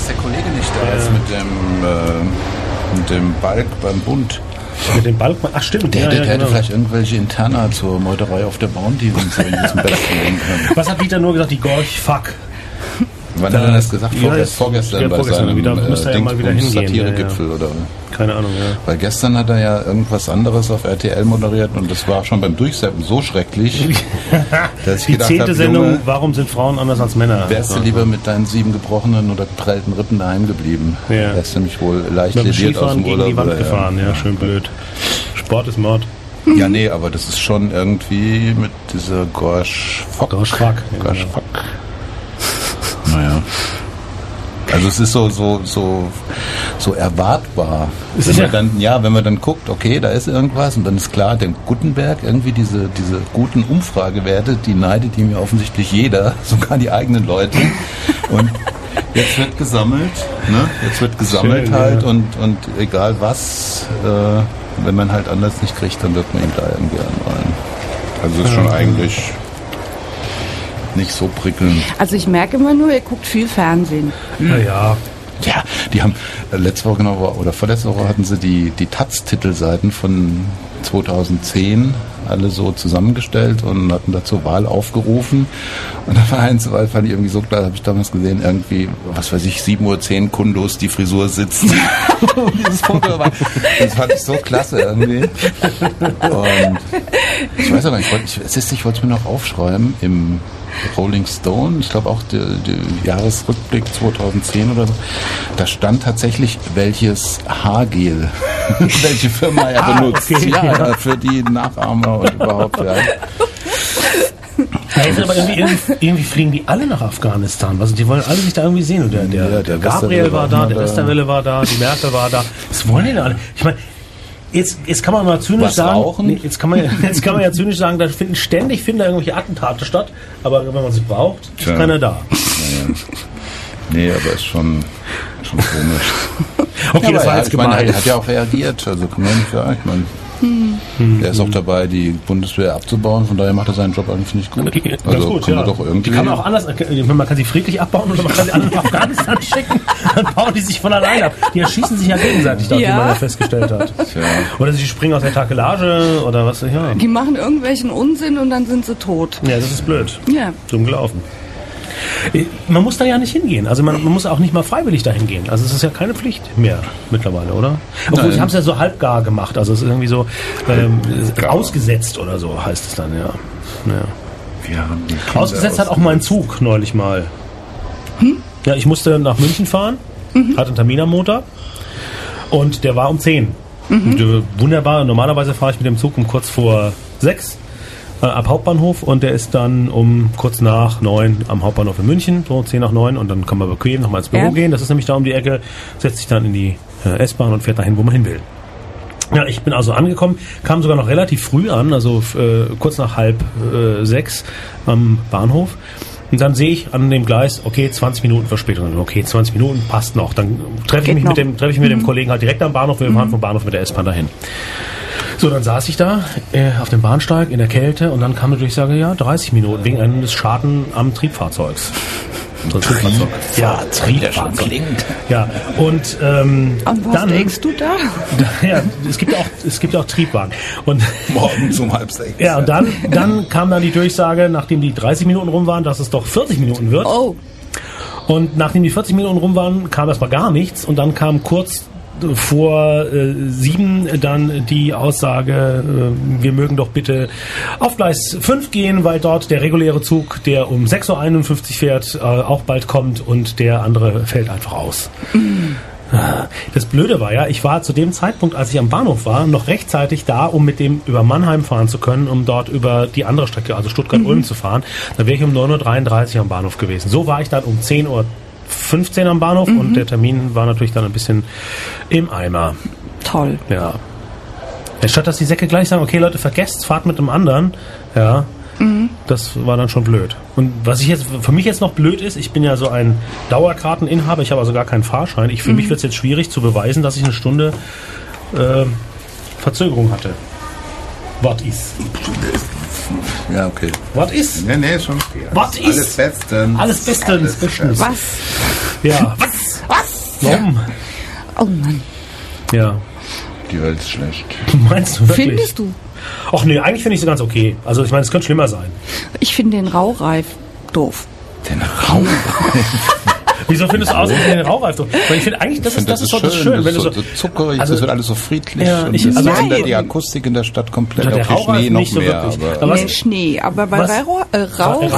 dass der Kollege nicht da ist mit dem Balk beim Bund. Mit dem Balk? Ach stimmt. Der hätte vielleicht irgendwelche Interna zur Meuterei auf der Bounty und so in diesem Bett legen können. Was hat Dieter nur gesagt? Die Gorch, fuck. Wann hat er das gesagt? Vorgestern bei seinem Satirigipfel oder? Keine Ahnung, ja. Weil gestern hat er ja irgendwas anderes auf RTL moderiert und das war schon beim Durchseppen so schrecklich, dass ich die gedacht 10. habe, Sendung, Junge, warum sind Frauen anders als Männer? Wärst du lieber mit deinen 7 gebrochenen oder geprellten Rippen daheim geblieben? Ja. Wärst du nämlich wohl leicht mit dem lediert aus dem gegen Urlaub. Die Wand gefahren, ja, schön blöd. Sport ist Mord. Ja, nee, aber das ist schon irgendwie mit dieser Gorsch-Fock. Naja. Also es ist so erwartbar. Wenn man dann guckt, okay, da ist irgendwas und dann ist klar, der Gutenberg, irgendwie diese guten Umfragewerte, die neidet ihm ja offensichtlich jeder, sogar die eigenen Leute. Und jetzt wird gesammelt, ne? Jetzt wird gesammelt. Schön, halt ja. und egal was, wenn man halt anders nicht kriegt, dann wird man ihn da irgendwie anmalen. Also es ist schon eigentlich nicht so prickelnd. Also ich merke immer nur, ihr guckt viel Fernsehen. Ja. Ja, die haben letzte Woche oder vorletzte Woche hatten sie die Taz-Titelseiten von 2010 alle so zusammengestellt und hatten dazu Wahl aufgerufen. Und da war eins, weil fand ich irgendwie so klar, habe ich damals gesehen, irgendwie, was weiß ich, 7:10 Uhr Kundus, die Frisur sitzt. Dieses Foto war, das fand ich so klasse irgendwie. Und ich weiß aber nicht, ich wollte es mir noch aufschreiben im Rolling Stone, ich glaube auch der Jahresrückblick 2010 oder so, da stand tatsächlich, welches Haargel welche Firma er benutzt. Okay. Ja, für die Nachahmer und überhaupt. Ja. Ja, aber irgendwie fliegen die alle nach Afghanistan. Also die wollen alle sich da irgendwie sehen. Und der Gabriel war da, der Westerwelle war da, die Merkel war da. Was wollen die denn alle? Ich meine, Jetzt kann man mal zynisch sagen, jetzt kann man ja zynisch sagen, da finden da irgendwelche Attentate statt, aber wenn man sie braucht, ist keiner da. Naja. Nee, aber ist schon komisch. Okay, das war jetzt gemein. Er hat ja auch reagiert, also kann man nicht sagen. Ich meine, der ist auch dabei, die Bundeswehr abzubauen, von daher macht er seinen Job eigentlich nicht gut. Also gut, ja. Doch irgendwie. Die kann man auch anders, man kann sie friedlich abbauen oder man kann sie alle nach Afghanistan schicken, dann bauen die sich von alleine ab. Die erschießen sich ja gegenseitig, wie man ja festgestellt hat. Ja. Oder sie springen aus der Takelage oder was. Ja. Die machen irgendwelchen Unsinn und dann sind sie tot. Ja, das ist blöd. Ja. Dumm gelaufen. Man muss da ja nicht hingehen. Also man muss auch nicht mal freiwillig dahin gehen. Also es ist ja keine Pflicht mehr mittlerweile, oder? Obwohl, sie haben es ja so halbgar gemacht. Also es ist irgendwie so ausgesetzt oder so heißt es dann, ja. Ausgesetzt hat auch mein Zug neulich mal. Ja, ich musste nach München fahren, hatte einen Termin am Montag und der war um 10. Wunderbar, normalerweise fahre ich mit dem Zug um kurz vor 6 ab Hauptbahnhof und der ist dann um kurz nach 9 am Hauptbahnhof in München, so 10 nach 9 und dann kann man bequem nochmal ins Büro gehen, das ist nämlich da um die Ecke, setzt sich dann in die S-Bahn und fährt dahin, wo man hin will. Ja, ich bin also angekommen, kam sogar noch relativ früh an, also kurz nach 5:30 am Bahnhof. Und dann sehe ich an dem Gleis, okay, 20 Minuten Verspätung. Okay, 20 Minuten passt noch. Dann treffe ich mich mit dem Kollegen halt direkt am Bahnhof. Wir fahren vom Bahnhof mit der S-Bahn dahin. So, dann saß ich da auf dem Bahnsteig in der Kälte und dann kam natürlich, ich sage, 30 Minuten wegen eines Schaden am Triebfahrzeugs. Triebfahrzeug. Ja, Triebfahrzeug. Ja, und was dann denkst du da? Ja, es gibt auch Triebwagen. Und morgens um 5:30. Ja, und dann kam dann die Durchsage, nachdem die 30 Minuten rum waren, dass es doch 40 Minuten wird. Oh. Und nachdem die 40 Minuten rum waren, kam erstmal gar nichts und dann kam kurz vor 7 dann die Aussage, wir mögen doch bitte auf Gleis 5 gehen, weil dort der reguläre Zug, der um 6:51 Uhr fährt, auch bald kommt und der andere fällt einfach aus. Das Blöde war ja, ich war zu dem Zeitpunkt, als ich am Bahnhof war, noch rechtzeitig da, um mit dem über Mannheim fahren zu können, um dort über die andere Strecke, also Stuttgart-Ulm zu fahren. Da wäre ich um 9:33 Uhr am Bahnhof gewesen. So war ich dann um 10:15 Uhr am Bahnhof und der Termin war natürlich dann ein bisschen im Eimer. Toll. Ja. Statt dass die Säcke gleich sagen, okay Leute, vergesst, fahrt mit dem anderen, ja, das war dann schon blöd. Und was für mich jetzt noch blöd ist, ich bin ja so ein Dauerkarteninhaber, ich habe also gar keinen Fahrschein. Für mich wird es jetzt schwierig zu beweisen, dass ich eine Stunde Verzögerung hatte. What is? Ja, okay. What is? Nee, schon okay. What is? Alles bestens. Alles bestens. Was? Ja. Was? Warum? Oh Mann. Ja. Die Welt ist schlecht. Meinst du wirklich? Findest du? Ach nee, eigentlich finde ich sie ganz okay. Also ich meine, es könnte schlimmer sein. Ich finde den Raureif doof. Den Raureif. Wieso findest du außerdem den Raureif doof? Weil ich finde eigentlich, das ist doch das schön. Wenn das du ist so zuckerig, das wird alles so friedlich. Ja, und das ändert die Akustik in der Stadt komplett. Der Auf den Raureif Schnee noch nicht so mehr. wirklich. Aber Nee, Schnee. Aber bei Was? Raureif.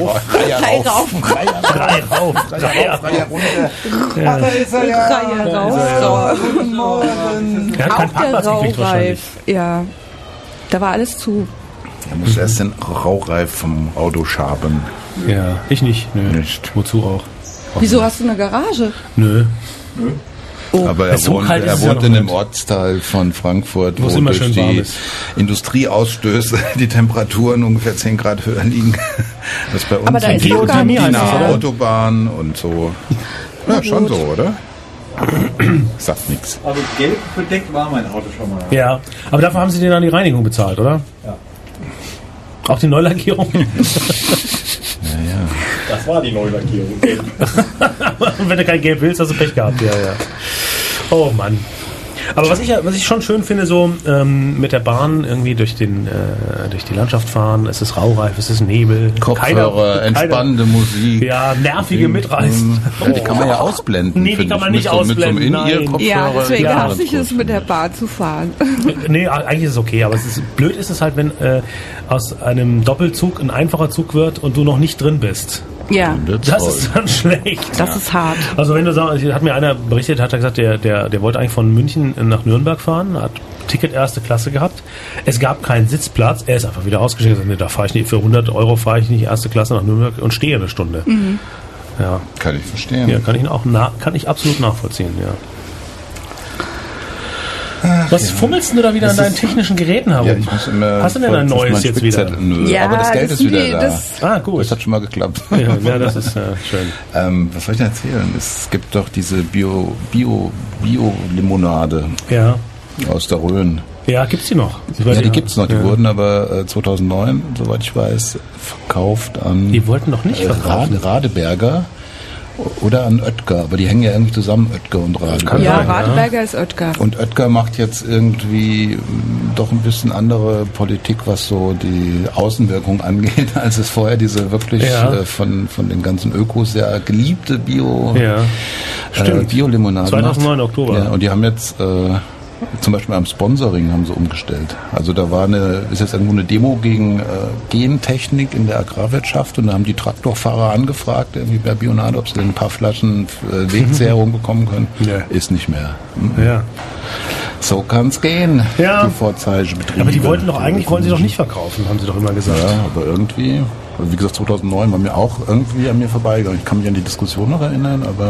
Drei rauf. Reihe raus. Er hat keinen Auch der Parkplatz gekriegt wahrscheinlich. Raureif. Ja. Da war alles zu. er muss erst den Raureif vom Auto schaben. Ja, ich nicht. Nö. Nicht. Wozu auch? Wieso hast du eine Garage? Nö. Aber er So wohnt, kalt ist er es ja wohnt noch in einem nicht. Ortsteil von Frankfurt, Wo es wo immer durch schön warm die ist. Industrieausstöße die Temperaturen ungefähr 10 Grad höher liegen. Das ist bei uns Aber da in ist doch gar Geothermie nicht heißt das, Wiener oder? Autobahn und so. Ja, schon so, oder? Sagt nichts. Also gelb bedeckt war mein Auto schon mal. Ja, aber dafür haben sie dir dann die Reinigung bezahlt, oder? Ja. Auch die Neulackierung? Das war die Neulackierung. Gelb. Und wenn du kein Gelb willst, hast du Pech gehabt. Ja. Oh Mann. Aber was ich schon schön finde, so mit der Bahn irgendwie durch die Landschaft fahren, es ist raureif, es ist Nebel. Kopfhörer, entspannende Musik. Ja, nervige Mitreisen. Ja, die kann man ja ausblenden. Nee, die finde kann ich. man nicht ausblenden, Mit so einem In-Ear-Kopfhörer. Ja, deswegen Ja, hasse ich es, mit der Bahn zu fahren. Nee, eigentlich ist es okay, aber blöd ist es halt, wenn aus einem Doppelzug ein einfacher Zug wird und du noch nicht drin bist. Ja, Das ist dann schlecht. das ist hart. Also wenn du sagst, hat mir einer berichtet, hat er gesagt, der wollte eigentlich von München nach Nürnberg fahren, hat Ticket erste Klasse gehabt. Es gab keinen Sitzplatz, er ist einfach wieder ausgestiegen und gesagt, nee, da fahre ich nicht, für 100 Euro fahre ich nicht erste Klasse nach Nürnberg und stehe eine Stunde. Ja, Kann ich verstehen. ja, kann ich absolut nachvollziehen, ja. Was fummelst du da wieder an deinen technischen Geräten herum? Ja, ich muss immer Hast du denn ein neues jetzt wieder? Nö, Ja, aber das Geld das ist wieder sind da. die- Ah, gut. Das hat schon mal geklappt. Ja, das ist schön. Was soll ich denn erzählen? Es gibt doch diese Bio-Limonade Ja. aus der Rhön. Ja, gibt's die noch? Ja, die gibt's noch. Die Ja. wurden aber 2009, soweit ich weiß, verkauft an Die wollten noch nicht verkaufen. Radeberger oder an Oetker. Aber die hängen ja irgendwie zusammen, Oetker und Radeberger. Ja, sein, ja. Radeberger ist Oetker. Und Oetker macht jetzt irgendwie doch ein bisschen andere Politik, was so die Außenwirkung angeht, als es vorher diese wirklich Ja. von den ganzen Ökos sehr geliebte Ja. Stimmt. Bio-Limonade 2009 macht. Oktober. Ja, und die haben jetzt zum Beispiel am Sponsoring haben sie umgestellt. Also da ist jetzt irgendwo eine Demo gegen Gentechnik in der Agrarwirtschaft und da haben die Traktorfahrer angefragt, irgendwie bei Bionade, ob sie denn ein paar Flaschen Wegzehrung bekommen können. Ja. Ist nicht mehr. Ja. So kann's gehen, Ja. die Vorzeigebetriebe. Aber die wollen sie doch nicht verkaufen, haben sie doch immer gesagt. Ja, aber irgendwie, also wie gesagt, 2009 war mir auch irgendwie an mir vorbeigegangen. Ich kann mich an die Diskussion noch erinnern, aber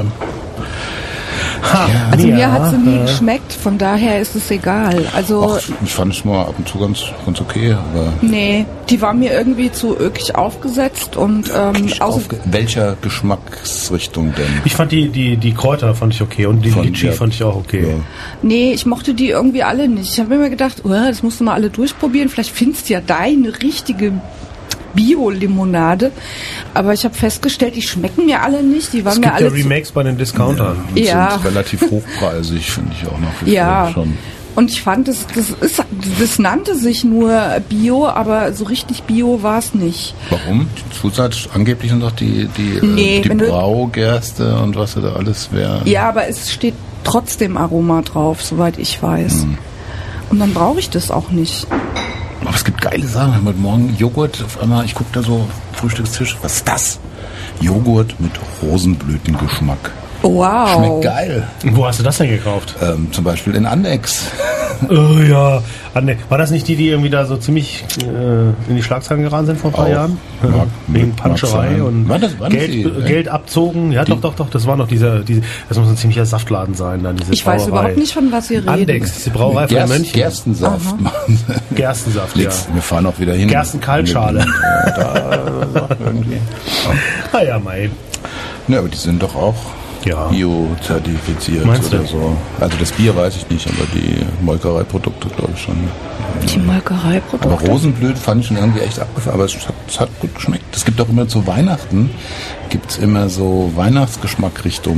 Also Ja, mir hat sie nie geschmeckt, von daher ist es egal. Also ich fand es mal ab und zu ganz okay. Aber nee, die war mir irgendwie zu ökig aufgesetzt und welcher Geschmacksrichtung denn? Ich fand die Kräuter fand ich okay und die Litchi fand ich auch okay. Ja. nee, ich mochte die irgendwie alle nicht. Ich habe immer gedacht, das musst du mal alle durchprobieren, vielleicht findest du ja deine richtige Bio-Limonade. Aber ich habe festgestellt, die schmecken mir alle nicht. Die waren Es mir gibt alle ja Remakes bei den Discountern. Die Ja. sind relativ hochpreisig, finde ich auch noch. Ja. Schon. Und ich fand, das nannte sich nur Bio, aber so richtig Bio war es nicht. Warum? Die Zusatz, angeblich sind doch die Nee, wenn du- Braugerste und was da alles wäre. Ja, aber es steht trotzdem Aroma drauf, soweit ich weiß. Und dann brauche ich das auch nicht. Aber es gibt geile Sachen. Ich habe heute Morgen Joghurt auf einmal, ich gucke da so, Frühstückstisch, was ist das? Joghurt mit Rosenblütengeschmack. Wow. Schmeckt geil. Wo hast du das denn gekauft? Zum Beispiel in Annex. Oh ja. War das nicht die irgendwie da so ziemlich in die Schlagzeilen geraten sind vor ein paar Auch. Jahren? Wegen Panscherei sein. und War das die? Geld abzogen. Ja, doch. Das war noch diese, das muss ein ziemlicher Saftladen sein. Dann diese Ich weiß Brauerei. überhaupt nicht, von was ihr redet. Andex, diese Brauerei von Mönchen. Gerstensaft machen sie. Gerstensaft, ja. Nix, wir fahren auch wieder hin. Gerstenkaltschale. Da irgendwie. Ah ja, mei. Ne, aber die sind doch auch Ja. bio-zertifiziert Meinst oder du? so. Also das Bier weiß ich nicht, aber die Molkereiprodukte glaube ich schon. Die Molkereiprodukte. Aber Rosenblüt fand ich schon irgendwie echt abgefahren, aber es hat gut geschmeckt. Es gibt auch immer zu Weihnachten, gibt's immer so Weihnachtsgeschmackrichtungen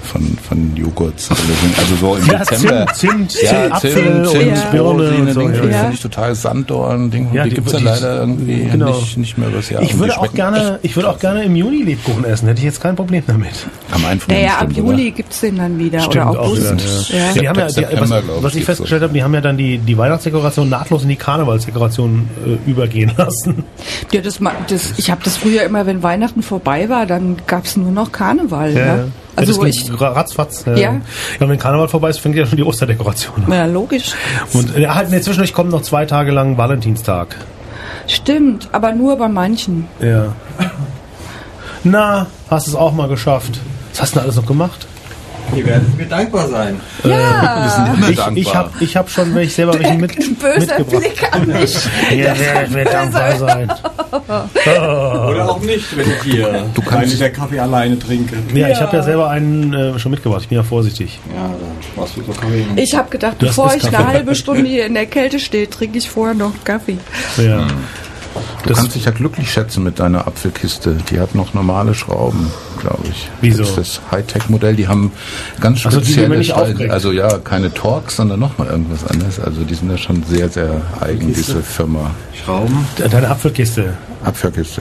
von Joghurts. Also so im Dezember. Zimt, Ja, Apfel Zimt, und Birne Rosine, und so. Ding, Ja. finde ich total Sanddorn, Ding, Ja, die die- gibt's ja die- leider irgendwie genau. nicht mehr übers Jahr. Ich Und würde die auch schmecken gerne im Juni Lebkuchen essen. Hätte ich jetzt kein Problem damit. echt am Einfrieren. Naja, ab bestimmt, Juli gibt's den dann wieder. oder auch August. wieder, Ja. Die haben ja, September, glaub ich, was ich geht's festgestellt habe, die haben ja dann die Weihnachtsdekoration nahtlos in die Karnevalsdekoration übergehen lassen. Ja, ich habe das früher immer, wenn Weihnachten vorbei war, dann gab's nur noch Karneval. Ja. Also das ging ratzfatz. Ja. Ja, wenn Karneval vorbei ist, fängt ja schon die Osterdekoration an. Ja, logisch. Und zwischendurch kommt noch 2 Tage lang Valentinstag. Stimmt, aber nur bei manchen. Ja. Na, hast es auch mal geschafft. Was hast du denn alles noch gemacht? Ihr werdet mir dankbar sein. Ja, Immer dankbar. Ich hab schon selber welche ein böser mitgebracht. Blick an mich. Ihr werdet mir dankbar sein. Oder auch nicht, wenn ich hier einen Liter Kaffee alleine trinke. Ja, ich habe ja selber einen schon mitgebracht. Ich bin ja vorsichtig. Ja, dann machst du so Kaffee. Ich habe gedacht, Das bevor ist ich eine Kaffee. halbe Stunde hier in der Kälte stehe, trinke ich vorher noch Kaffee. Ja. Du kannst dich ja glücklich schätzen mit deiner Apfelkiste. Die hat noch normale Schrauben, glaube ich. Wieso? Das ist das Hightech-Modell. Die haben ganz Also die man spezielle nicht aufkriegt. Also ja, keine Torx, sondern nochmal irgendwas anderes. Also die sind ja schon sehr, sehr eigen, diese Firma. Schrauben. Deine Apfelkiste. Apfelkiste.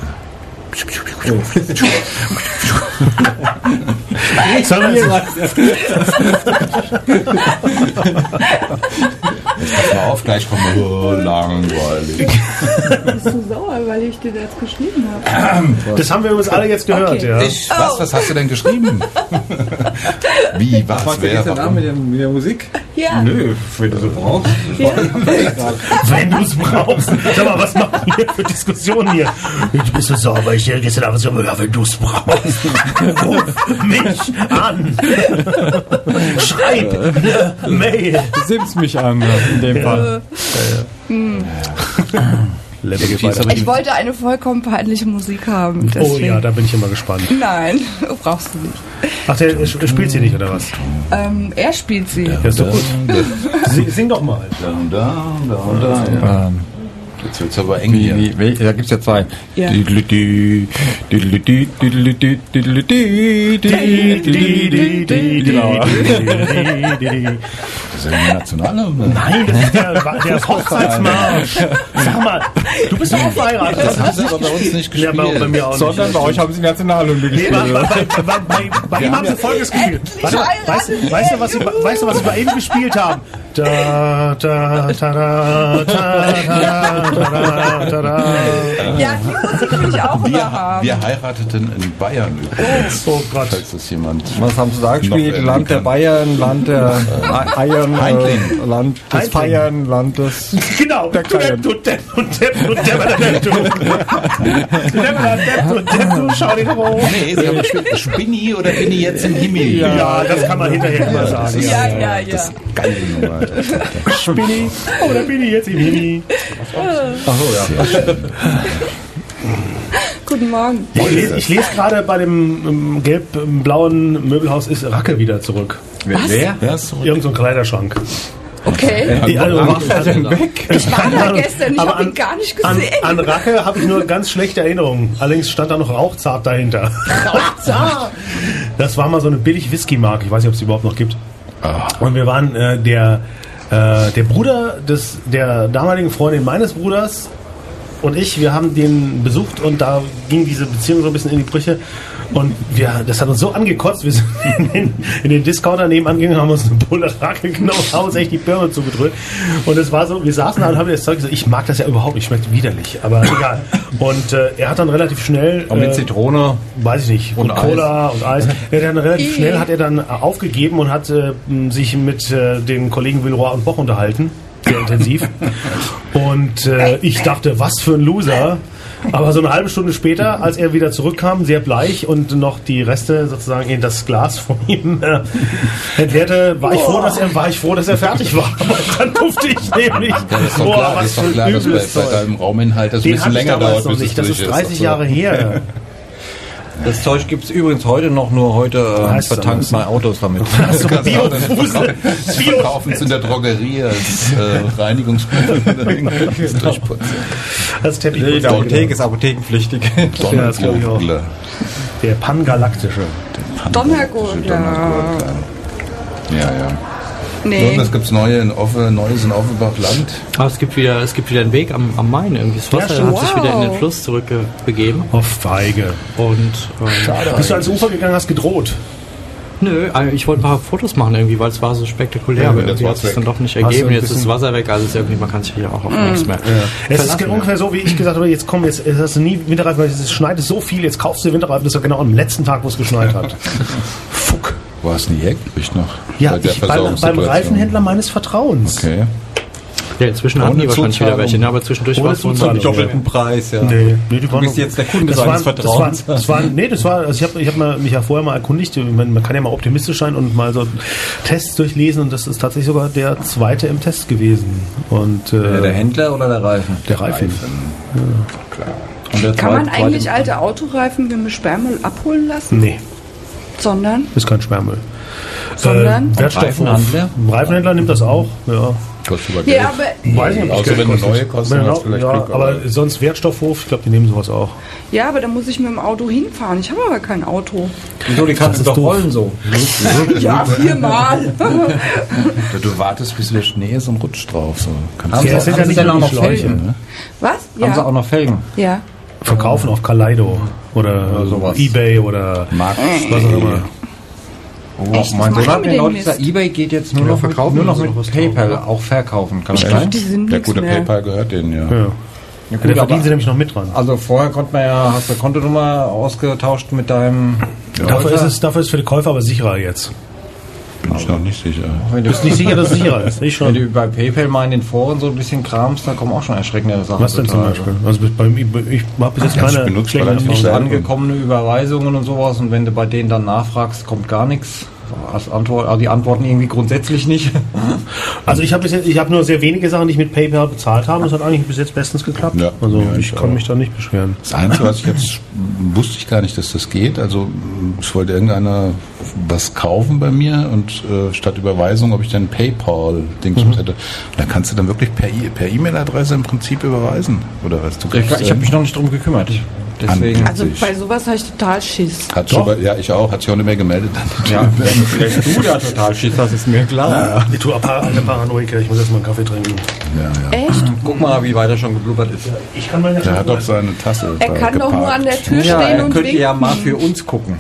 Sollen wir Pass mal auf, gleich kommen wir. Oh, langweilig. Bist du sauer, weil ich dir das geschrieben habe? Das haben wir übrigens alle jetzt gehört, Okay. ja. Was hast du denn geschrieben? Wie, was, Was wer, ist denn da warum? mit der Musik? Ja. Nö, wenn du so brauchst. Wenn du es brauchst. Sag mal, was machen wir für Diskussionen hier? Du bist so sauer, weil ich dir gestern Abend so, ja, wenn du es brauchst. Ruf mich an. Schreib eine Mail. Du simmst mich an, in dem Fall. Ich wollte eine vollkommen peinliche Musik haben. Oh Deswegen. ja, da bin ich immer gespannt. Nein, brauchst du nicht. Ach, der spielt sie nicht, oder was? Er spielt sie. Ja, ist doch gut. Sing doch mal. Jetzt wird's aber eng hier. Da gibt's ja 2. Ja. Das ist ja eine Nationalhymne. Nein, das ist der Hochzeitsmarsch. Sag mal, du bist doch auch verheiratet. Das haben sie aber bei uns nicht Ja, gespielt. bei mir auch nicht. Sondern bei euch haben sie Nationalhymne Nee, gespielt. bei ihm haben sie Folgendes gespielt. Warte mal, weißt du, was sie bei ihm gespielt haben? Da, da, ta, da, ta, da, ta, ta, da. Ja, die Musik will ich auch immer haben. Wir heirateten in Bayern übrigens. Oh Gott. Falls das jemand... Was haben sie da gespielt? Noch Land der bekannt. Bayern, Land der Eiern, Heindling. Land des Heindling. Feiern, Land des... Genau. Der Kleine. Schau den hoch. Nee, sie haben gespielt Spinni oder bin ich jetzt im Himmel? Ja, das kann man hinterher immer sagen. Ja. Geile Nummer. Spinni, oder bin ich jetzt im Himmel? Guten Morgen. Ich lese gerade bei dem gelb-blauen Möbelhaus ist Racke wieder zurück. Wer? Wer ist zurück? Irgend so ein Kleiderschrank. Okay. Ich Ich war da gestern, ich Aber habe ihn gar nicht An gesehen. Racke habe ich nur ganz schlechte Erinnerungen. Allerdings stand da noch Rauchzart dahinter. Rauchzart! Das war mal so eine billig Whisky-Marke. Ich weiß nicht, ob es die überhaupt noch gibt. Und wir waren der Bruder der damaligen Freundin meines Bruders und wir haben den besucht und da ging diese Beziehung so ein bisschen in die Brüche und das hat uns so angekotzt, wir sind in den Discounter nebenan gegangen, haben uns eine Bulle Racke genommen, haben uns echt die Birne zugedrückt und es war so, wir saßen da und haben das Zeug gesagt, ich mag das ja überhaupt nicht, schmeckt widerlich, aber egal. Und er hat dann relativ schnell... Und mit Zitrone. Weiß ich nicht. Und Cola und Eis. Relativ schnell hat er dann aufgegeben und hat sich mit den Kollegen Villeroy und Boch unterhalten. Sehr intensiv. Und ich dachte, was für ein Loser. Aber so eine halbe Stunde später, als er wieder zurückkam, sehr bleich und noch die Reste sozusagen in das Glas von ihm entleerte, war ich froh, dass er fertig war. Aber dann durfte ich nämlich... Das ist doch klar, dass bei deinem Rauminhalt das ein Den bisschen hatte ich länger damals dauert, noch bis es nicht. Das durch ist 30 Also, Jahre her. Das Zeug gibt es übrigens heute noch, nur heute Heißt vertankt das? man Autos damit. So Bio-Fusel. verkaufen es in der Drogerie als Reinigungsmittel. Das Durchputzen. Das Teppich. Die Apotheke ist apothekenpflichtig. Ja, das glaube ich auch. Donnergurgler. Der Pangalaktische. Donnergurt, Donnergurt, ja. Nee. Und es gibt Neues in Offenbach-Land. Aber es gibt wieder einen Weg am Main. Irgendwie das Wasser hat sich wieder in den Fluss zurückbegeben. Oh, feige. Und schade. Bist du ans Ufer gegangen, hast gedroht? Nö, ich wollte ein paar Fotos machen irgendwie, weil es war so spektakulär, aber irgendwie hat es sich dann doch nicht ergeben. Jetzt ist das Wasser weg, also ist irgendwie, man kann sich hier auch auf nichts mehr Es ist ungefähr so, wie ich gesagt habe, jetzt hast du nie Winterreifen, weil es schneit so viel, jetzt kaufst du Winterreifen, das war genau am letzten Tag, wo es geschneit hat. Fuck. Wo hast du nie hergekriegt noch? Ja, beim Reifenhändler meines Vertrauens. Okay. Ja, inzwischen haben die wahrscheinlich wieder welche, ne? Aber zwischendurch war es so einen doppelten Preis, ja. Nee, die waren bist jetzt der Kunde seines Vertrauens. Also ich habe mich ja vorher mal erkundigt, man kann ja mal optimistisch sein und mal so Tests durchlesen und das ist tatsächlich sogar der zweite im Test gewesen. Und, der Händler oder der Reifen? Der Reifen. Ja, klar. Und der kann man eigentlich alte Autoreifen mit Sperrmüll abholen lassen? Nee. Sondern? Ist kein Sperrmüll. Sondern? Wertstoffhof. Reifenhändler nimmt das auch, ja. Kostet aber Geld. Ja, aber weiß nicht, ob außer wenn eine neue kostet, vielleicht ja, Glück, aber sonst Wertstoffhof, ich glaube, die nehmen sowas auch. Ja, aber da muss ich mit dem Auto hinfahren. Ich habe aber kein Auto. Wieso, die kannst du doch rollen so. Ja, 4-mal. Du wartest, bis wieder Schnee ist und rutscht drauf. So. Haben sie sind ja nicht dann auch nur noch die Schläuche, Felgen? ne? Was? Haben sie auch noch Felgen? Ja. Verkaufen auf Kaleido oder sowas. eBay oder Markt. was auch immer. Oh, Echt? mein Was Sohn hat machen mir die neulich denn gesagt, eBay geht jetzt nur Ja, noch verkaufen mit oder sowas PayPal drauf, auch verkaufen. Kann das Echt? sein? Die sind Der nichts gute mehr. PayPal gehört denen, ja. Ja. Ja, Da gut, verdienen sie aber, nämlich noch mit dran. also vorher konnte man ja, hast du Kontonummer ausgetauscht mit deinem Dafür ist für die Käufer aber sicherer jetzt. Bin ich noch nicht sicher. Wenn Du bist nicht sicher, dass es sicherer ist. Ich wenn schon. du bei PayPal mal in den Foren so ein bisschen kramst, da kommen auch schon erschreckende Sachen. Was denn zum Beispiel? Also ich habe bis jetzt Ja, ich keine benutze schlechten relativ Erfahrungen. selten. Angekommene Überweisungen und sowas und wenn du bei denen dann nachfragst, kommt gar nichts. Als Antwort, also die antworten irgendwie grundsätzlich nicht. Also ich habe nur sehr wenige Sachen, die ich mit PayPal bezahlt habe. Das hat eigentlich bis jetzt bestens geklappt. Ja. Also Ja, ich ich kann auch. mich da nicht beschweren. Das Einzige, was ich jetzt wusste ich gar nicht, dass das geht. Also es wollte irgendeiner was kaufen bei mir und statt Überweisung, ob ich dann PayPal-Dings hätte. Und da kannst du dann wirklich per E-Mail-Adresse im Prinzip überweisen. Oder was? Du kriegst Ich habe mich noch nicht drum gekümmert. Deswegen. Also bei sowas habe ich total Schiss. ja, ich auch. Hat sich auch nicht mehr gemeldet. Ja, wenn du da total Schiss hast, ist mir klar. Ich tue eine Paranoiker, ich muss erst mal einen Kaffee trinken. Ja. Echt? Guck mal, wie weit er schon geblubbert ist. Ich kann meine Der hat doch seine Tasse. Er da kann doch nur geparkt. an der Tür Ja, stehen er und könnte winken. ja mal für uns gucken.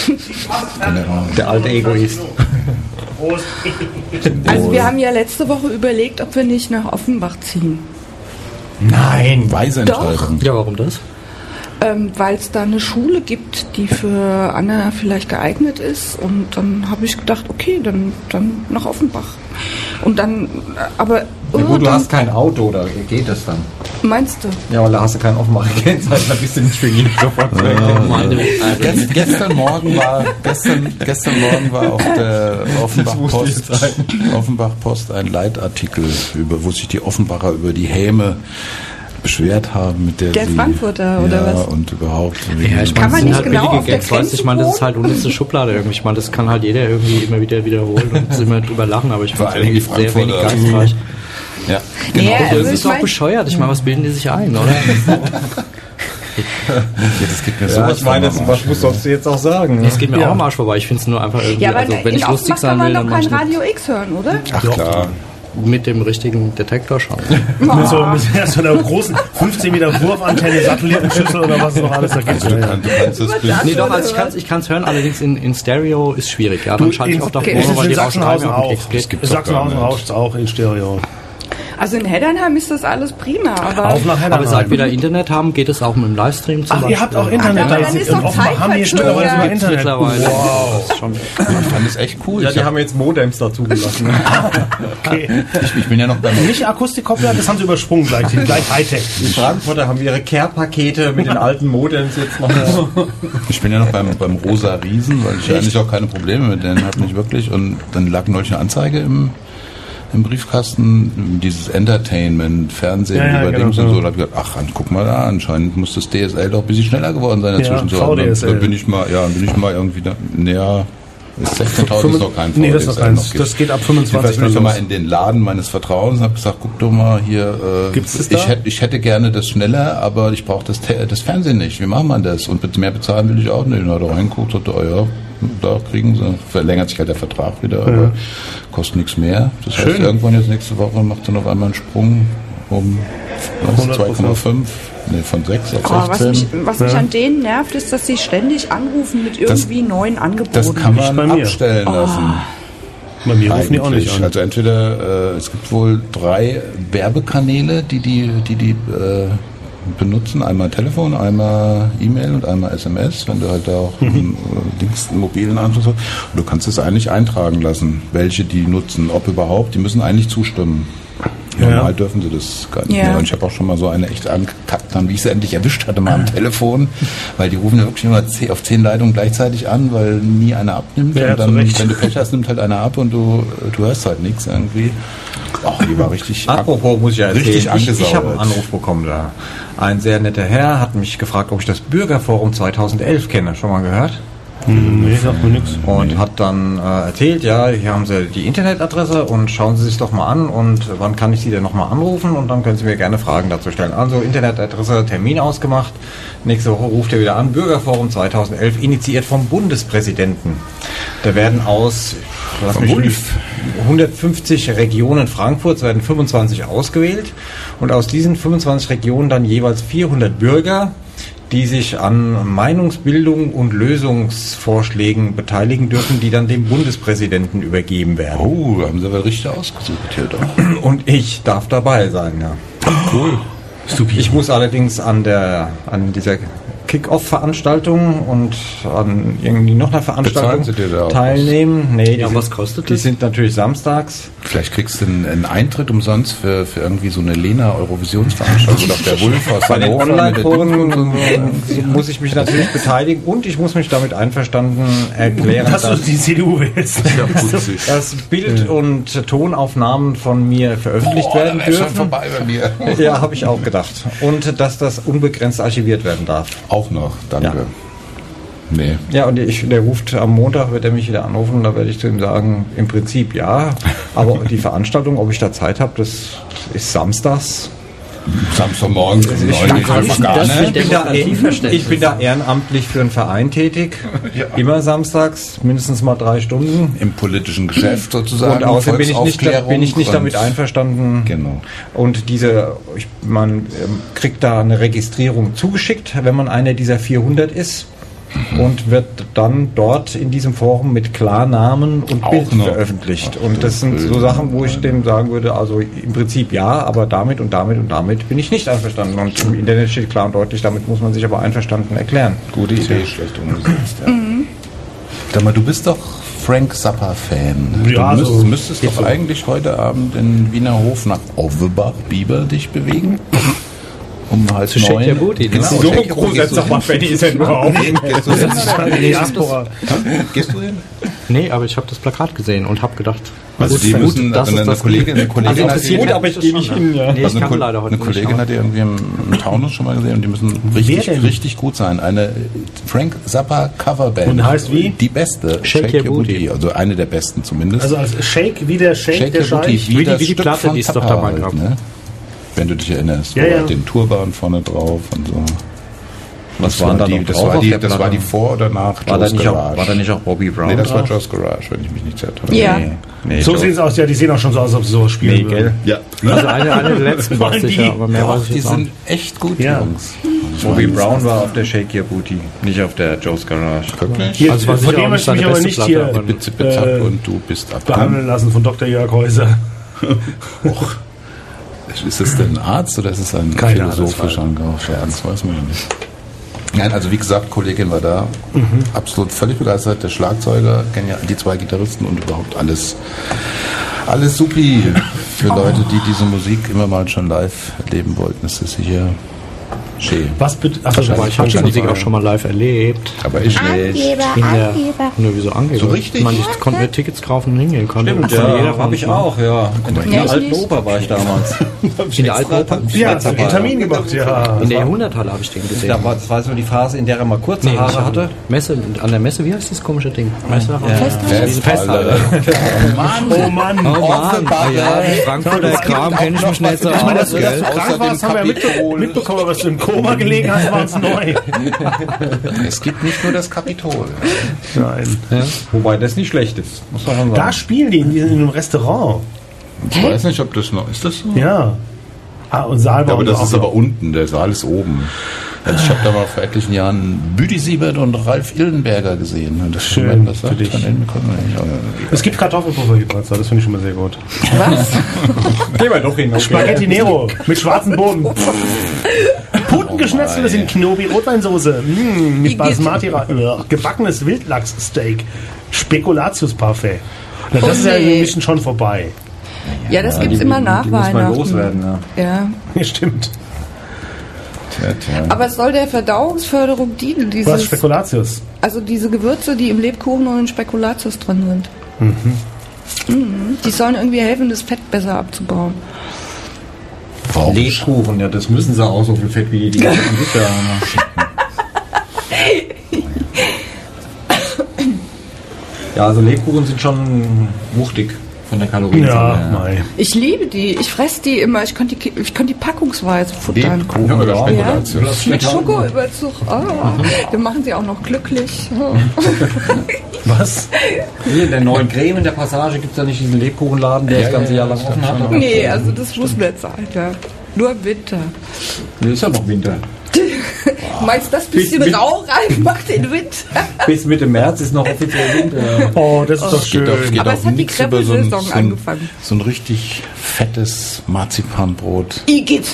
Kann er auch. Der alte Egoist. Prost. Also wir haben ja letzte Woche überlegt, ob wir nicht nach Offenbach ziehen. Nein. Weise Entscheidung. Ja, warum das? Weil es da eine Schule gibt, die für Anna vielleicht geeignet ist. Und dann habe ich gedacht, okay, dann nach Offenbach. Und dann, aber... Ja, gut, du dann, hast kein Auto, oder geht das dann? meinst du? Ja, weil da hast du kein Offenbacher-Kennzeichen, da bist du nicht für jeden sofort zu erkennen. Gestern Morgen war auf der Offenbach Post ein Leitartikel, wo sich die Offenbacher über die Häme beschwert haben, mit der sie... Frankfurter, oder was? Und überhaupt... Ja, ich Kann meine, man das sind nicht halt genau auf billige der Gags, weißt du? Ich meine, das ist halt unterste Schublade irgendwie. Ich meine, das kann halt jeder irgendwie immer wieder wiederholen und immer drüber lachen, aber ich Vor finde allem es die sehr wenig Frankfurter. geistreich. Ja, Nee, genau. also Das ich ist doch mein- bescheuert. Ich meine, was bilden die sich ein, oder? Das gibt mir Ja, sowas ich meine, von am was Arsch. sollst du jetzt auch sagen? Es geht mir auch am Arsch vorbei. Ich finde es nur einfach irgendwie, Ja, aber also wenn in ich lustig Offenbach kann sein will, man dann doch mach kein ich Radio X hören, oder? Ach klar. mit dem richtigen Detektor schauen. Mit so einer großen 15 Meter Wurfantenne, Satellitenschüssel oder was es noch alles da gibt. Also du kannst das Bild... Nee, doch, also ich kann's hören, allerdings in Stereo ist schwierig. Ja, dann schalte ich auch Okay, davor, es ist weil in die Rauschreibe Sachsenhausen auf den auch. Keks geht. Es gibt In Sachsenhausen rauscht es auch in Stereo. Also in Heddernheim ist das alles prima, aber... Auch nach Aber seit wir Heddernheim. da Internet haben, geht es auch mit dem Livestream zum Ach, ihr habt auch Internet. aber da dann ist in doch Offenbach haben wir Zeitverzug, mittlerweile ja. sogar Internet. Mittlerweile. Wow. Das ist schon Ich fand es echt cool. Ja, Ich die hab- haben jetzt Modems dazu gelassen. Okay. ich bin ja noch beim... Nicht Akustikkoppler, das haben sie übersprungen gleich. Die sind gleich Hightech. Die Frankfurter haben ihre Care-Pakete mit den alten Modems jetzt noch. Ich bin ja noch beim Rosa Riesen, weil ich eigentlich auch keine Probleme mit denen habe, nicht wirklich. Und dann lag neulich eine Anzeige im Briefkasten, dieses Entertainment, Fernsehen, Ja, über genau, Dings und genau. so. Da habe ich gedacht, ach, guck mal da, anscheinend muss das DSL doch ein bisschen schneller geworden sein in der Ja, Zwischenzeit. VDSL. Dann bin ich mal irgendwie da, näher. Ist 16.000 ist noch kein VHD. Nee, das ist noch keins. Das geht ab 25. Ich bin schon mal in den Laden meines Vertrauens und habe gesagt, guck doch mal hier, gibt's das da? Ich hätte gerne das schneller, aber ich brauche das Fernsehen nicht. Wie macht man das? Und mehr bezahlen will ich auch nicht. Und hat er reingeguckt und sagte, ja, da kriegen sie, verlängert sich halt der Vertrag wieder, aber kostet nichts mehr. Das heißt, irgendwann jetzt nächste Woche macht er noch einmal einen Sprung um 2,5. Nee, von 6 auf 16. Was mich an denen nervt, ist, dass sie ständig anrufen mit irgendwie neuen Angeboten. Das kann man abstellen lassen. Bei mir rufen die auch nicht an. Also entweder, es gibt wohl 3 Werbekanäle, die benutzen. Einmal Telefon, einmal E-Mail und einmal SMS, wenn du halt da auch einen mobilen Anschluss hast. Und du kannst es eigentlich eintragen lassen, welche die nutzen, ob überhaupt. Die müssen eigentlich zustimmen. Normal dürfen sie das gar nicht mehr. Und ich habe auch schon mal so eine echt angekackt, wie ich sie endlich erwischt hatte, mal am Telefon, weil die rufen ja wirklich immer auf 10 Leitungen gleichzeitig an, weil nie einer abnimmt. Ja, und dann, wenn du Pech hast, nimmt halt einer ab und du hörst halt nichts irgendwie. Ach, die war richtig. Apropos, muss ich ja erzählen, richtig angesaugt. Ich habe einen Anruf bekommen da. Ein sehr netter Herr hat mich gefragt, ob ich das Bürgerforum 2011 kenne. Schon mal gehört? Nee, sagt mir nichts. Und hat dann erzählt, ja, hier haben Sie die Internetadresse und schauen Sie sich doch mal an und wann kann ich Sie denn nochmal anrufen und dann können Sie mir gerne Fragen dazu stellen. Also Internetadresse, Termin ausgemacht. Nächste Woche ruft er wieder an. Bürgerforum 2011, initiiert vom Bundespräsidenten. Da werden aus 150 Regionen Frankfurts werden 25 ausgewählt und aus diesen 25 Regionen dann jeweils 400 Bürger, die sich an Meinungsbildung und Lösungsvorschlägen beteiligen dürfen, die dann dem Bundespräsidenten übergeben werden. Oh, haben Sie aber richtig ausgesucht hier doch. Und ich darf dabei sein, ja. Cool. Ich muss allerdings an dieser Kick-Off-Veranstaltung und an irgendwie noch einer Veranstaltung teilnehmen. Nee, was kostet die das? Die sind natürlich samstags. Vielleicht kriegst du einen Eintritt umsonst für irgendwie so eine Lena-Eurovisionsveranstaltung oder der Wulf aus Bei den Hannover. Online-Foren muss ich mich natürlich beteiligen und ich muss mich damit einverstanden erklären, dass du die CDU willst. dass Bild- und Tonaufnahmen von mir veröffentlicht werden dürfen. Schon vorbei bei mir. Ja, habe ich auch gedacht. Und dass das unbegrenzt archiviert werden darf. Auch noch, danke. Ja. Nee. Ja, und der ruft am Montag, wird er mich wieder anrufen und da werde ich zu ihm sagen, im Prinzip ja, aber die Veranstaltung, ob ich da Zeit habe, das ist samstags. Samstagmorgen um 9 Ich bin da ehrenamtlich für einen Verein tätig, immer samstags, mindestens mal 3 Stunden. Im politischen Geschäft sozusagen. Und außerdem bin ich nicht damit einverstanden. Genau. Und man kriegt da eine Registrierung zugeschickt, wenn man einer dieser 400 ist. Und wird dann dort in diesem Forum mit Klarnamen und auch Bild noch veröffentlicht. Und das sind so Sachen, wo ich dem sagen würde, also im Prinzip ja, aber damit und damit und damit bin ich nicht einverstanden. Und im Internet steht klar und deutlich, damit muss man sich aber einverstanden erklären. Gute Idee, schlecht umgesetzt. Ja. Sag mal, du bist doch Frank Zappa-Fan. Ja, du müsstest doch eigentlich heute Abend in Wiener Hof nach Offenbach-Bieber dich bewegen. Um halb 9. Shake Your Booty. Genau, so groß, jetzt sag mal, Fanny ist ja nur auf. Gehst du hin? Nee, aber ich habe das Plakat gesehen und habe gedacht, Also die müssen, also eine Kollegin hat aber ich gehe nicht hin, ja. Nee, also ich kann leider heute eine Kollegin hat die irgendwie im Taunus schon mal gesehen und die müssen richtig gut sein. Eine Frank Zappa Coverband. Und heißt wie? Die beste. Shake Your Booty. Also eine der besten zumindest. Also als Shake, wie der Shake der Your Booty, Scheich. wie das die Stück Platte, von die ist Zappa doch dabei halt, drauf. ne? Wenn du dich erinnerst. Ja, ja. Den Turban vorne drauf und so. Was waren da noch das drauf auf der das war Platte? die Vor- oder nach War da Joe's Garage. war da nicht auch Bobby Brown? Nee, das war drauf? Joe's Garage, wenn ich mich nicht sehr täusche. Ja. Nee, So sehen es aus, ja, die sehen auch schon so aus, als ob sie sowas spielen Nee, gell? Ja. also eine der letzten war Waren die? sicher, aber mehr weiß ich Die jetzt auch sind nicht. echt gut, Ja. Jungs. Bobby Brown war auf der Shake Your Booty, nicht auf der Joe's Garage. Wirklich? Hier, Also war von sicher dem auch möchte nicht ich mich seine aber beste nicht Platte, hier aber Bitze, und du bist ab. behandeln lassen von Dr. Jörg Häuser. Ist es denn ein Arzt oder ist es ein Keine Ahnung, philosophischer Scherz? Weiß man ja nicht. Nein, also wie gesagt, Kollegin war da, absolut völlig begeistert. Der Schlagzeuger, kennen ja die 2 Gitarristen und überhaupt alles supi. Für Leute, die diese Musik immer mal schon live erleben wollten, ist das hier Schön. Was bitte? Ach, Aber ich habe die Musik auch schon mal live erlebt. Aber ich nicht. Wieso Angeber? So richtig? Ich konnte mir Tickets kaufen und hingehen konnte. Stimmt, ja, habe ich auch, ja. In der alten Oper war ich damals. In der alten Oper? Ja, hast du einen Termin gemacht, ja. In der Jahrhunderthalle habe ich den gesehen. Das war so die Phase, in der er mal kurze Haare hatte. An der Messe, wie heißt das komische Ding? Festhalle. Oh Mann. Ja, Frankfurter Kram kenne ich mich nicht so aus. Ich meine, dass du krank warst, haben wir ja mitbekommen, was du im Koma gelegen hast, war uns neu. Es gibt nicht nur das Kapitol. Nein. Ja. Wobei das nicht schlecht ist, muss man schon sagen. Da spielen die in einem Restaurant. Ich weiß nicht, ob das noch... Ist das so? Ja. Und Saalbau. Aber das ist aber unten, der Saal ist oben. Also ich habe da mal vor etlichen Jahren Büdi Siebert und Ralf Illenberger gesehen. Das ist schön das für dich. Es gibt Kartoffelpuffer übrigens, das finde ich schon mal sehr gut. Was? Gehen wir doch hin. Okay. Spaghetti Nero mit schwarzem Boden. Putengeschnetzeltes in Knobi-Rotweinsoße. Mit Basmati, gebackenes Wildlachssteak. Spekulatius-Parfait. Na, das ist ja ein bisschen schon vorbei. Ja, das gibt's immer nach die Weihnachten. Muss man loswerden, ja. Ja, stimmt. Aber es soll der Verdauungsförderung dienen. Was, Spekulatius? Also diese Gewürze, die im Lebkuchen und in Spekulatius drin sind. Die sollen irgendwie helfen, das Fett besser abzubauen. Warum? Lebkuchen, ja, das müssen sie auch, so viel Fett wie die ganzen Bücher haben. Ja, also Lebkuchen sind schon wuchtig von der Kalorienzahl. Ja, nein. Ich liebe die. Ich fresse die immer. Ich konnte die packungsweise futtern. Lebkuchen oder Spekulatius? Mit Schokoüberzug. Dann machen sie auch noch glücklich. Was? Hier in der neuen Creme in der Passage gibt es ja nicht diesen Lebkuchenladen, der das ganze Jahr lang offen hat. Nee, also das muss nicht sein. Ja. Nur im Winter. Nee, ist ja noch Winter. Meinst du, das bisschen Rauch reinmacht den Winter? Bis Mitte März ist noch offiziell Winter. Oh, das ist doch schön. Aber es hat die Crepe-Saison angefangen. So ein richtig fettes Marzipanbrot. Igitt!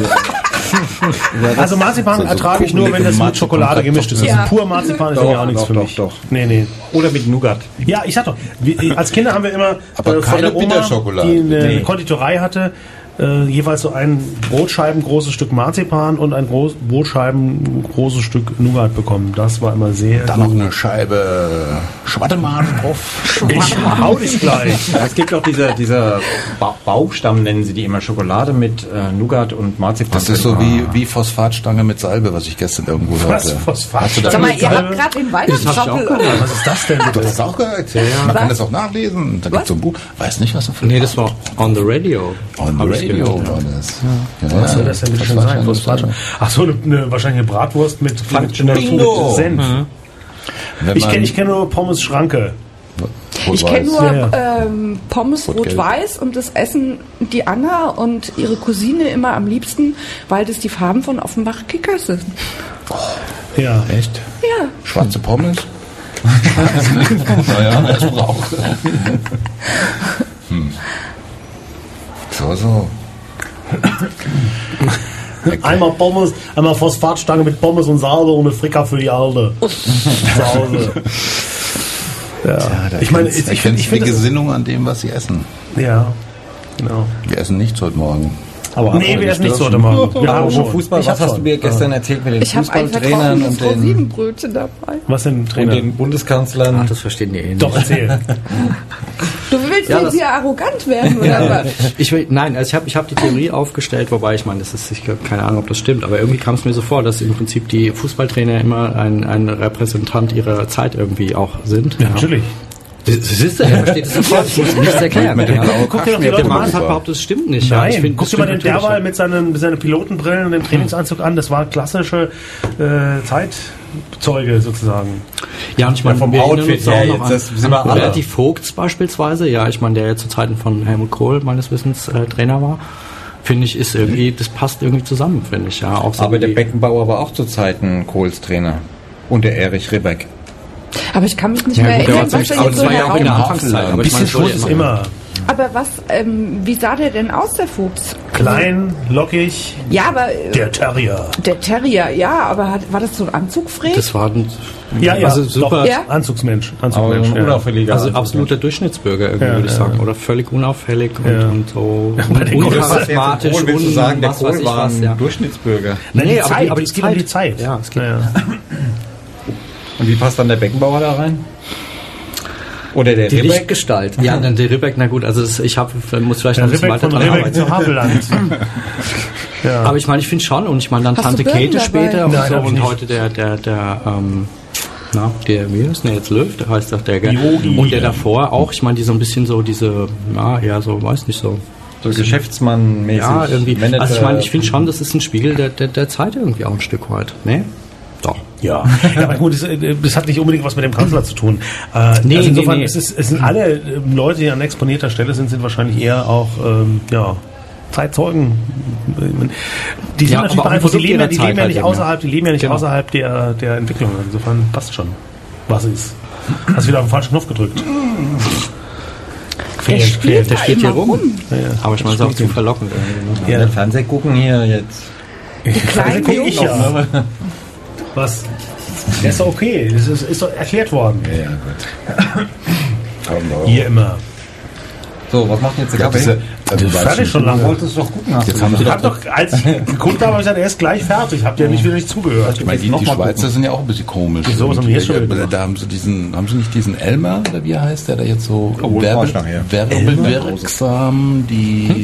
Also Marzipan ertrage ich nur, wenn das mit Schokolade gemischt ist. Also pur Marzipan ist ja auch nichts für mich. Doch. Nee. Oder mit Nougat. Ja, ich sag doch, als Kinder haben wir immer aber von der Oma, Bitterschokolade. die eine Konditorei hatte, jeweils so ein Brotscheiben großes Stück Marzipan und ein Brotscheiben großes Stück Nougat bekommen. Das war immer sehr Dann noch eine Scheibe Schwattemarsch drauf. Ich hau dich gleich. Es gibt auch dieser Baumstamm, nennen sie die immer, Schokolade mit Nougat und Marzipan. Das ist so wie Phosphatstange mit Salbe, was ich gestern irgendwo Was? hörte. Phosphatstange? Sag mal, ihr habt gerade den Weihnachtsschachtel. Was ist das denn? Du hast das auch gehört? Ja. Man kann das auch nachlesen. Da gibt es so ein Buch. Weiß nicht, was du für Nee, das war On the Radio. On the Radio war das. Ja. Was soll das denn bitte schon sein? Ach so, wahrscheinlich eine Bratwurst mit Senf. Ich kenn nur Pommes Schranke. Ich kenne nur Pommes Rot-Weiß und das essen die Anna und ihre Cousine immer am liebsten, weil das die Farben von Offenbach Kickers sind. Ja. Echt? Ja. Schwarze Pommes? Naja, das braucht. So. Einmal Pommes, einmal Phosphatstange mit Pommes und Salbe und eine Frika für die Alte. Zu Hause. Ja. Ich meine, ich finde die Gesinnung an dem, was sie essen. Ja, genau. Wir essen nichts heute Morgen. Aber nee, wir essen nichts heute Morgen. Ja, Fußball, was hast du mir gestern erzählt mit den Fußballtrainern und den Rosinen-Brötchen dabei. Was sind Trainer? Und den Bundeskanzlern? Ach, das verstehen die eh nicht. Doch, erzähl. Du willst jetzt hier arrogant werden, oder was? Ich habe die Theorie aufgestellt, wobei ich meine, keine Ahnung, ob das stimmt, aber irgendwie kam es mir so vor, dass im Prinzip die Fußballtrainer immer ein Repräsentant ihrer Zeit irgendwie auch sind. Ja, natürlich. Siehst du, er versteht es sofort. Ich muss nichts erklären. Guck dir doch die Leute der Markt hat behauptet, das stimmt nicht. Nein, guck dir mal den Derwal mit seinen Pilotenbrillen und dem Trainingsanzug an. Das war klassische Zeitzeuge sozusagen. Ja, und ich meine, vom Outfit her jetzt, das sind wir alle. Die Vogts beispielsweise, ja, ich meine, der ja zu Zeiten von Helmut Kohl meines Wissens Trainer war, finde ich, ist irgendwie, das passt irgendwie zusammen, finde ich. Ja, auch so. Aber der Beckenbauer war auch zu Zeiten Kohls Trainer. Und der Erich Ribbeck. Aber ich kann mich nicht mehr erinnern, was aber das war ja auch in der Anfangszeit. Ein bisschen Schluss ist immer. Aber wie sah der denn aus, der Fuchs? Klein, lockig. Ja, aber... Der Terrier. Der Terrier, ja, aber war das so ein Anzugfreak? Das war ein also super Ja? Anzugsmensch. Aber ein unauffälliger. Also absoluter Durchschnittsbürger irgendwie, würde ich sagen. Oder völlig unauffällig und so uncharismatisch. Willst du sagen, der Kohl war ein Durchschnittsbürger? Nee, aber es geht um die Zeit. Ja, es geht. Und wie passt dann der Beckenbauer da rein? Oder der Die Ribbeck? Lichtgestalt. Ja, dann der Ribbeck, na gut, also muss vielleicht Der noch ein bisschen Ribbeck weiter von dran Ribbeck arbeiten. zu Havelland. Ja. Aber ich meine, ich finde schon, und ich meine dann Hast Tante du Birnen Käthe dabei? später und Nein, so hab ich und nicht. heute wie ist denn jetzt Löw, der heißt doch der, Yogi. und der davor auch, ich meine, die so ein bisschen so diese, eher so, weiß nicht so. So Geschäftsmann-mäßig. Ja, irgendwie. Manager. Also ich meine, ich finde schon, das ist ein Spiegel der Zeit irgendwie auch ein Stück weit. Ne? Doch. Ja, aber gut, das hat nicht unbedingt was mit dem Kanzler zu tun. Insofern, es sind alle Leute, die an exponierter Stelle sind wahrscheinlich eher auch Zeitzeugen. Die sind natürlich beeinflusst, die leben ja nicht außerhalb der Entwicklung. Insofern passt schon, was ist. Hast wieder auf den falschen Knopf gedrückt. Der spielt Der steht hier immer rum. Ja. Aber ich meine, es ist auch zu verlockend irgendwie. Ja, Fernsehen gucken hier jetzt. Die kleinen guck ich Jungs. ja. Was? Der ist doch okay. Das ist doch erklärt worden. Ja, gut. Hier immer. So, was macht jetzt der Ja, Kaffee? Fertig schon Du lange. wolltest doch gucken. Hast Jetzt du haben wir Ich hab doch, als ich geguckt habe, habe ich gesagt, er ist gleich fertig. Habt ihr nicht wieder nicht zugehört? Ich meine, die Schweizer sind ja auch ein bisschen komisch. Wieso? Was haben die jetzt schon wieder gemacht? Da haben sie nicht diesen Elmer, oder wie er heißt, der da jetzt so nachher. werbewirksam die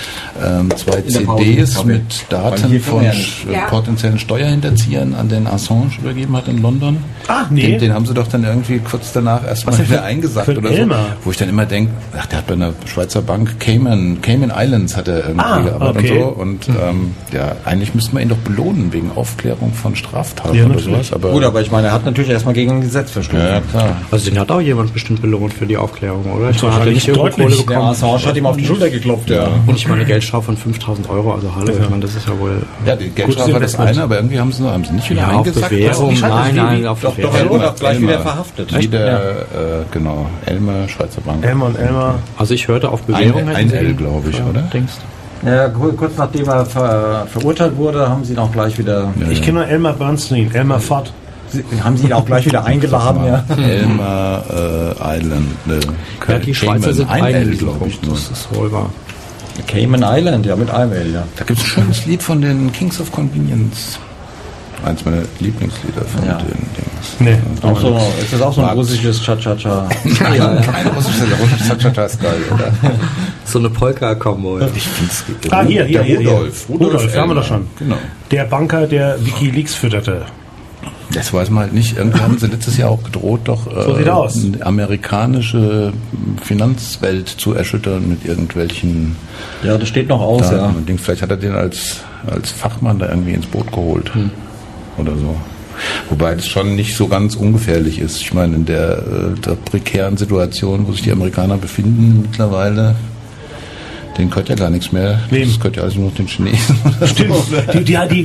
2 In der Pause CDs Kaffee. mit Weil Daten hier von können wir ja nicht. Ja. potenziellen Steuerhinterziehern an den Assange übergeben hat in London. Ah, nee. Den haben sie doch dann irgendwie kurz danach erstmal denn wieder für eingesackt ein oder so. Elmer? Wo ich dann immer denke, ach, der hat bei einer Schweizer Bank Cayman Islands hat er irgendwie gearbeitet okay. und so. Und eigentlich müsste man ihn doch belohnen wegen Aufklärung von Straftaten Ja, oder natürlich. sowas. Aber Gut, aber ich meine, er hat natürlich erstmal gegen ein Gesetz verstoßen. ja, klar. Also den hat auch jemand bestimmt belohnt für die Aufklärung, oder? Ich meine, hat er Wahrscheinlich nicht irgendwo Kohle deutlich. Der bekommen? Assange hat ihm auf die Schulter geklopft, ja. Und ich meine, eine Geldstrafe von 5.000 €, also hallo, ich meine, das ist ja wohl... Ja, die Geldstrafe war das Investment. eine, aber irgendwie haben sie nicht wieder Ja, auf eingesackt. Bewährung, Wie scheint das? nein, auf Doch, er Bewährung. wurde auch gleich Elmer. wieder verhaftet. Wieder, genau, Elmer, Schweizer Bank. Elmer und Elmer. Also ich hörte auf Bewährung. Ein hätten sie L, ihn- glaube ich, ja, oder? Denkst Ja, kurz nachdem er verurteilt wurde, haben sie ihn auch gleich wieder, Ich kenne nur Elmer Bernstein, Elmer Fudd. haben sie ihn auch gleich wieder eingeladen, ja. Elmer Island. Ja, die Schweizer sind ein eigen L, in diesem glaube ich. Punkt, Nur. das ist wohl wahr. Cayman Island, ja, mit Eimel, ja. Da gibt es ein schönes Lied von den Kings of Convenience. Eins meiner Lieblingslieder von Ja. den Dings. Nee. Auch so, ist das auch so ein russisches Cha-Cha-Cha? Kein russischer Cha-Cha-Cha ist geil, oder? So eine Polka-Kombo. Ja. Ich find's Hier. Rudolf. Rudolf, haben wir doch schon. Genau. Der Banker, der WikiLeaks fütterte. Das weiß man halt nicht. Irgendwie haben sie letztes Jahr auch gedroht, doch So sieht aus. die amerikanische Finanzwelt zu erschüttern mit irgendwelchen Ja, das steht noch aus, Daten ja. und Dings. Vielleicht hat er den als Fachmann da irgendwie ins Boot geholt oder so. Wobei das schon nicht so ganz ungefährlich ist. Ich meine, in der prekären Situation, wo sich die Amerikaner befinden mittlerweile, denen gehört ja gar nichts mehr. Wem? Das gehört ja alles nur noch den Chinesen. Stimmt. Die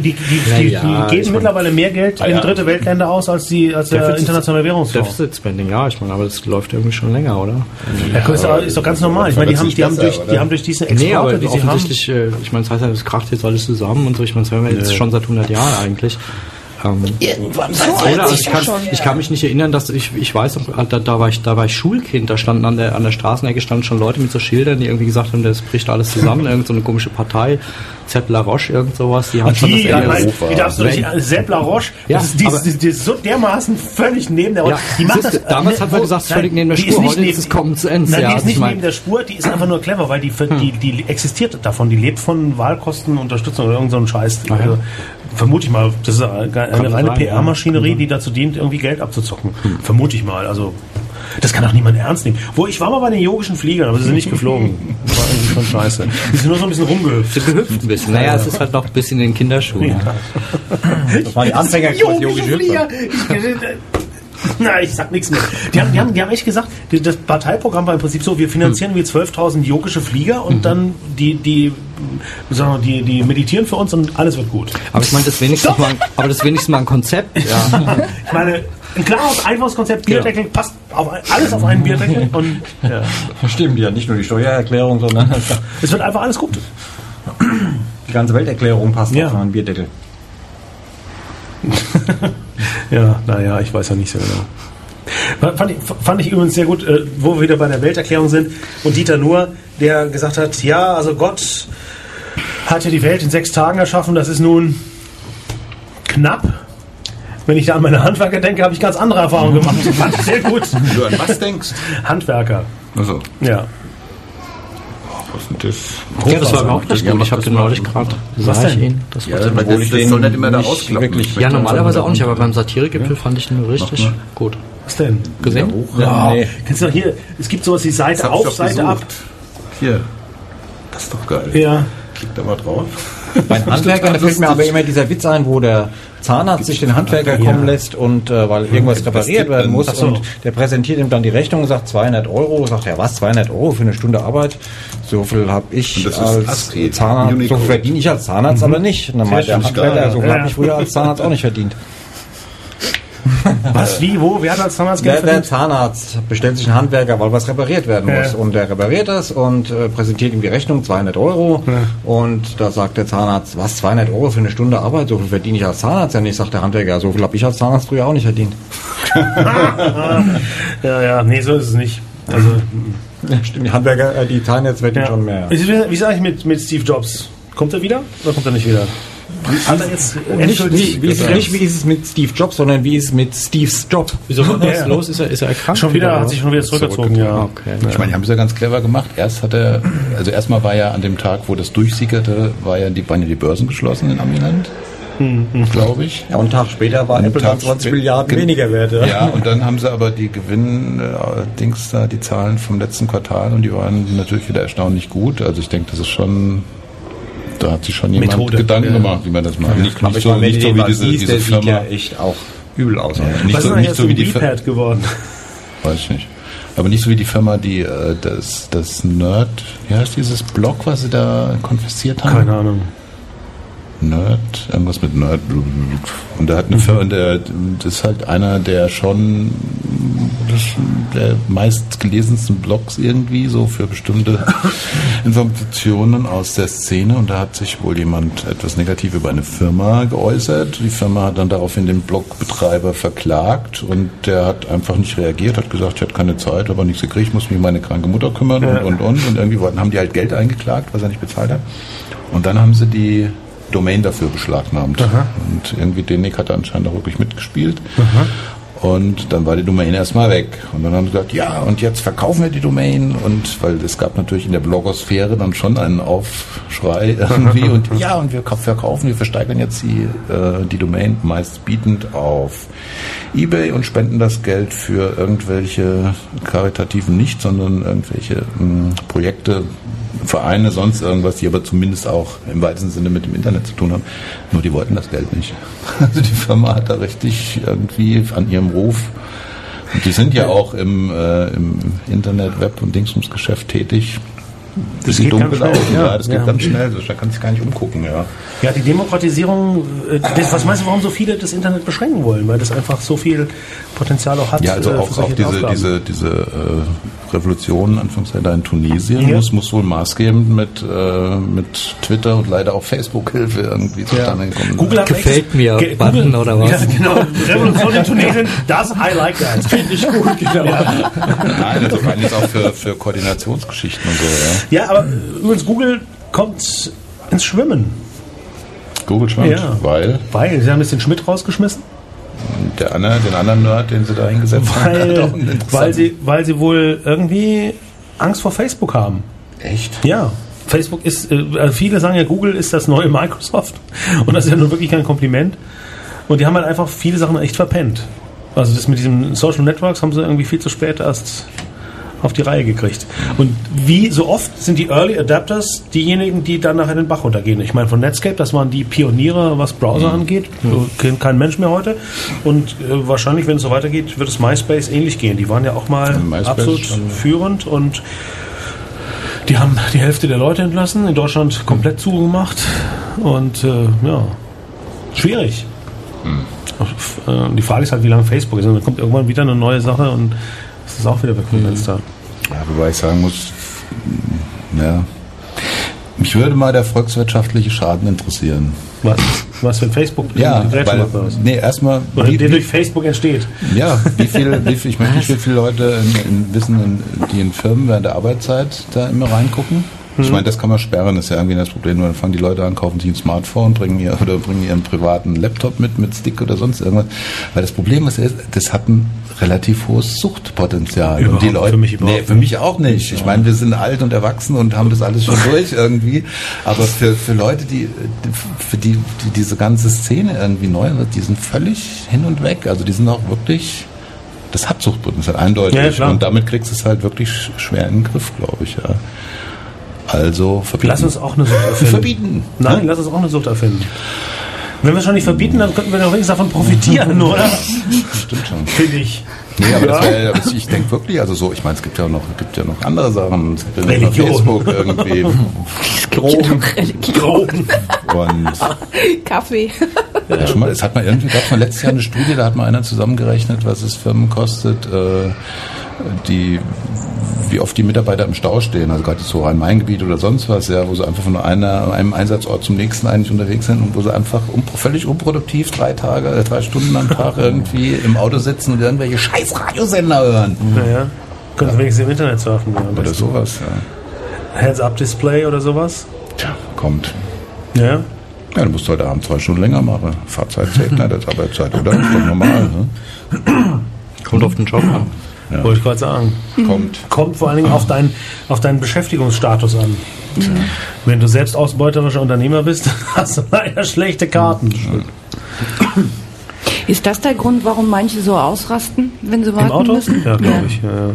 Naja, geben ich mein- mittlerweile mehr Geld in dritte Weltländer aus als der internationale Währungsfonds. Deficit Spending, ja, ich meine, aber das läuft irgendwie schon länger, oder? Ja, ist doch ganz normal. Ich meine, die haben durch diesen Nee, aber Exporte, die sie haben, offensichtlich, ich meine, das heißt ja, das kracht jetzt alles zusammen und so, ich meine, das hören wir jetzt schon seit 100 Jahren eigentlich. Irgendwann so Oder, alt also ist ja schon. ich kann mich nicht erinnern, dass ich weiß noch, da war ich Schulkind, da standen an der Straßenecke standen schon Leute mit so Schildern, die irgendwie gesagt haben, das bricht alles zusammen, irgend so eine komische Partei, Sepp La Roche, irgend sowas, die haben schon das Ende gerufen. die darfst du nicht, Sepp La Roche, Ja, die aber- ist so dermaßen völlig neben der Ja, die macht siehst du, damals hat man gesagt, völlig neben der die Spur, ist nicht heute neben, ist es kommen zu Ende. Nein, Ja, die ist also nicht ich mein- neben der Spur, die ist einfach nur clever, weil die existiert davon, die lebt von Wahlkostenunterstützung oder irgend so ein Scheiß. ja. Also, vermute ich mal, das ist eine reine sein, PR-Maschinerie, die dazu dient, irgendwie Geld abzuzocken. Vermute ich mal, also das kann auch niemand ernst nehmen. Ich war mal bei den yogischen Fliegern, aber sie sind nicht geflogen. Das war irgendwie schon scheiße. Die sind nur so ein bisschen rumgehüpft. Gehüpft ein bisschen. Naja, es ist halt noch ein bisschen in den Kinderschuhen. Das war die Anfängerkurs Yogi Schütze. Nein, ich sag nichts mehr. Die haben echt gesagt, das Parteiprogramm war im Prinzip so, wir finanzieren wie 12.000 yogische Flieger und dann die meditieren für uns und alles wird gut. Aber ich meine, das wenigstens mal ein Konzept. Ja. Ich meine, ein klares, einfaches Konzept, Bierdeckel, passt alles auf einen Bierdeckel. Und, ja. Stimmt, ja, nicht nur die Steuererklärung, sondern es wird einfach alles gut. Die ganze Welterklärung passt auf einen Bierdeckel. Ja, naja, ich weiß ja nicht so genau. Fand ich übrigens sehr gut, wo wir wieder bei der Welterklärung sind und Dieter Nuhr, der gesagt hat, ja, also Gott hat ja die Welt in 6 Tagen erschaffen, das ist nun knapp. Wenn ich da an meine Handwerker denke, habe ich ganz andere Erfahrungen gemacht. Das fand ich sehr gut. Du an was denkst? Handwerker. Also. Ja. Was ist denn das? Ja, das war überhaupt nicht gut. Ich habe den neulich gerade gesagt. Das soll nicht immer da ausklappen. Ja, normalerweise auch nicht, aber beim Satire-Gipfel fand ich den richtig gut. Was denn? Gesehen? Ja. Nee. Kennst du noch hier, es gibt sowas wie Seite auf, Seite ab. Hier. Das ist doch geil. Ja. Klick da mal drauf. Bei Handwerkern, da fällt mir aber immer dieser Witz ein, wo der Zahnarzt sich den Handwerker kommen lässt und weil irgendwas repariert werden muss und der präsentiert ihm dann die Rechnung und sagt 200 €. Sagt er, was, 200 € für eine Stunde Arbeit? So viel habe ich als Zahnarzt, so verdiene ich als Zahnarzt aber nicht. Und dann meint der Handwerker, so viel habe ich früher als Zahnarzt auch nicht verdient. Was, wie, wo? Wer hat als Zahnarzt Geld verdient? Der Zahnarzt bestellt sich einen Handwerker, weil was repariert werden muss. Und der repariert das und präsentiert ihm die Rechnung, 200 €. Ja. Und da sagt der Zahnarzt, was, 200 € für eine Stunde Arbeit? So viel verdiene ich als Zahnarzt ja nicht. Sagt der Handwerker, so viel habe ich als Zahnarzt früher auch nicht verdient. Ja, nee, so ist es nicht. Also, stimmt, die Handwerker, die Zahnärzte verdienen schon mehr. Wie sage ich mit Steve Jobs? Kommt er wieder oder kommt er nicht wieder? Hat er jetzt nicht, wie ist es mit Steve Jobs, sondern wie ist es mit Steve's Job? Wieso war das los? Ist er erkrankt? Schon wieder, hat sich schon wieder zurückgezogen, ja. Okay. Ich meine, die haben es ja ganz clever gemacht. Erstmal war ja an dem Tag, wo das durchsickerte, waren ja die Börsen geschlossen in Amiland. Glaube ich. Ja, und einen Tag später war Apple dann 20 Milliarden weniger wert. Ja, und dann haben sie aber die die Zahlen vom letzten Quartal und die waren natürlich wieder erstaunlich gut. Also ich denke, das ist schon, da hat sich schon jemand Methode. Gedanken gemacht, wie man das macht. Nicht so wie diese Firma. Ja echt auch übel aus. Ja, was ist nicht so wie die Firma geworden? Weiß ich nicht. Aber nicht so wie die Firma, die das Nerd, wie heißt dieses Blog, was sie da konfisziert haben? Keine Ahnung. Nerd, irgendwas mit Nerd. Und da hat eine Firma, das ist halt einer der schon der meistgelesensten Blogs irgendwie, so für bestimmte Informationen aus der Szene. Und da hat sich wohl jemand etwas negativ über eine Firma geäußert. Die Firma hat dann daraufhin den Blogbetreiber verklagt und der hat einfach nicht reagiert, hat gesagt, ich hatte keine Zeit, aber nichts gekriegt, ich muss mich um meine kranke Mutter kümmern und. Und irgendwie haben die halt Geld eingeklagt, was er nicht bezahlt hat. Und dann haben sie die Domain dafür beschlagnahmt. Aha. Und irgendwie Denik hat anscheinend auch wirklich mitgespielt. Aha. Und dann war die Domain erstmal weg. Und dann haben sie gesagt, ja, und jetzt verkaufen wir die Domain. Und weil es gab natürlich in der Blogosphäre dann schon einen Aufschrei irgendwie. Und ja, und wir verkaufen, wir versteigern jetzt die Domain meistbietend auf eBay und spenden das Geld für irgendwelche karitativen nicht, sondern irgendwelche Projekte, Vereine, sonst irgendwas, die aber zumindest auch im weitesten Sinne mit dem Internet zu tun haben. Nur die wollten das Geld nicht. Also die Firma hat da richtig irgendwie an ihrem Ruf. Und die sind ja auch im Internet, Web- und Dingsbumsgeschäft tätig. Das geht ganz schnell. Ja, das geht ganz schnell. Da kann sich gar nicht umgucken. Ja, die Demokratisierung, was meinst du, warum so viele das Internet beschränken wollen? Weil das einfach so viel Potenzial auch hat. Ja, also auch diese Revolution, Anführungszeichen, da in Tunesien muss wohl maßgebend mit Twitter und leider auch Facebook-Hilfe irgendwie zustande gekommen. Google gefällt mir Button oder was? Ja, genau. Revolution in Tunesien, das I like that. Finde ich gut, genau. Ja. Nein, also vor allem ist auch für Koordinationsgeschichten und so, Ja, aber übrigens, Google kommt ins Schwimmen. Google schwimmt, weil sie haben jetzt den Schmidt rausgeschmissen. Den anderen Nerd, den sie da hingesetzt haben. Weil sie wohl irgendwie Angst vor Facebook haben. Echt? Ja. Facebook ist, viele sagen ja, Google ist das neue Microsoft. Und das ist ja nun wirklich kein Kompliment. Und die haben halt einfach viele Sachen echt verpennt. Also das mit diesen Social Networks haben sie irgendwie viel zu spät erst auf die Reihe gekriegt. Und wie so oft sind die Early Adapters diejenigen, die dann nachher den Bach runtergehen. Ich meine, von Netscape, das waren die Pioniere, was Browser angeht. Kennt kein Mensch mehr heute. Und wahrscheinlich, wenn es so weitergeht, wird es MySpace ähnlich gehen. Die waren ja auch mal absolut führend und die haben die Hälfte der Leute entlassen, in Deutschland komplett zugemacht. Und schwierig. Die Frage ist halt, wie lange Facebook ist. Und dann kommt irgendwann wieder eine neue Sache und es ist auch wieder weg vom Fenster. Ja, wobei ich sagen muss, mich würde mal der volkswirtschaftliche Schaden interessieren. Was für ein Facebook? Ja, erstmal... Der durch Facebook entsteht. Ja, ich möchte nicht, wie viele Leute wissen, die in Firmen während der Arbeitszeit da immer reingucken. Ich meine, das kann man sperren, das ist ja irgendwie das Problem. Nur dann fangen die Leute an, kaufen sich ein Smartphone, bringen ihren privaten Laptop mit Stick oder sonst irgendwas. Weil das Problem ist, das hat ein relativ hohes Suchtpotenzial. Und die Leute, für mich auch nicht. Ich meine, wir sind alt und erwachsen und haben das alles schon durch irgendwie. Aber für Leute, für die diese ganze Szene irgendwie neu wird, die sind völlig hin und weg. Also die sind auch wirklich... Das hat Suchtpotenzial, eindeutig. Ja, und damit kriegst du es halt wirklich schwer in den Griff, glaube ich, ja. Also verbieten. Lass uns auch eine Sucht erfinden. Verbieten. Nein, lass uns auch eine Sucht erfinden. Wenn wir es schon nicht verbieten, dann könnten wir doch wenigstens davon profitieren, oder? Stimmt schon. Finde ich. Nee, aber ich denke wirklich, also so, ich meine, es gibt ja noch andere Sachen. Es gibt ja noch Facebook irgendwie. Drogen. Und Kaffee. Ja, gab es mal letztes Jahr eine Studie, da hat mal einer zusammengerechnet, was es Firmen kostet, wie oft die Mitarbeiter im Stau stehen, also gerade so Rhein-Main-Gebiet oder sonst was, ja, wo sie einfach von einem Einsatzort zum nächsten eigentlich unterwegs sind und wo sie einfach völlig unproduktiv 3 Stunden am Tag irgendwie im Auto sitzen und irgendwelche scheiß Radiosender hören. Naja, können sie wenigstens im Internet surfen. Oder sowas, ja. Heads-Up-Display oder sowas? Tja, kommt. Ja? Ja, du musst heute Abend 2 Stunden länger machen. Fahrzeit zählt nicht als Arbeitszeit, oder? Das ist doch normal, ne? Kommt auf den Job an. Ja. Wollte ich gerade sagen. Kommt vor allen Dingen auf deinen Beschäftigungsstatus an. Mhm. Wenn du selbst ausbeuterischer Unternehmer bist, hast du leider schlechte Karten. Mhm. Ist das der Grund, warum manche so ausrasten, wenn sie warten Auto? müssen? Ja, glaube ich. Ja.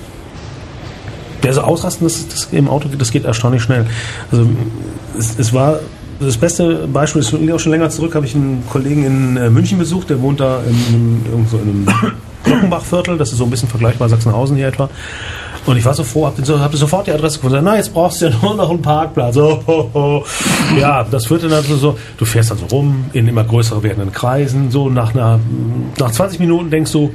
Ja, so ausrasten, das im Auto, das geht erstaunlich schnell. Also es war das beste Beispiel, ist auch schon länger zurück, habe ich einen Kollegen in München besucht, der wohnt da in einem Glockenbachviertel, das ist so ein bisschen vergleichbar Sachsenhausen hier etwa. Und ich war so froh, hab sofort die Adresse gefunden. Na, jetzt brauchst du ja nur noch einen Parkplatz. Ja, das führte dann so, du fährst dann so rum in immer größer werdenden Kreisen. So nach 20 Minuten denkst du,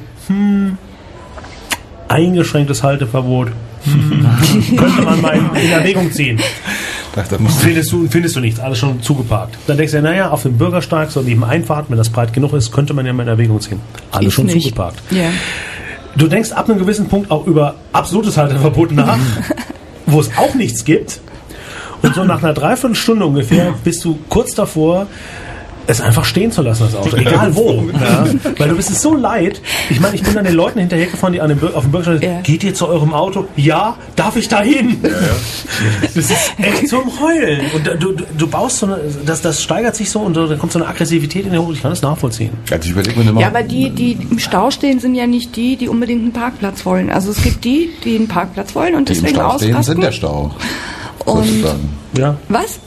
eingeschränktes Halteverbot. Könnte man mal in Erwägung ziehen. Findest du nicht, alles schon zugeparkt. Dann denkst du, naja, auf dem Bürgersteig, so neben Einfahrt, wenn das breit genug ist, könnte man ja mal in Erwägung ziehen. Alles schon zugeparkt. Ja. Du denkst ab einem gewissen Punkt auch über absolutes Halteverbot nach, wo es auch nichts gibt. Und so nach einer Dreiviertelstunde ungefähr bist du kurz davor, es einfach stehen zu lassen, das Auto. Egal wo. Ja. Weil du bist es so leid. Ich meine, ich bin dann den Leuten hinterhergefahren, die auf dem Bürgersteig geht ihr zu eurem Auto? Ja, darf ich da hin? Ja. Das ist echt zum Heulen. Und du baust so eine, das steigert sich so und da kommt so eine Aggressivität in den Hof. Ich kann das nachvollziehen. Also ich überlege mir immer. Ja, aber die im Stau stehen, sind ja nicht die unbedingt einen Parkplatz wollen. Also es gibt die einen Parkplatz wollen und deswegen ausrasten. Die im Stau stehen, sind der Stau. Und ja. Was?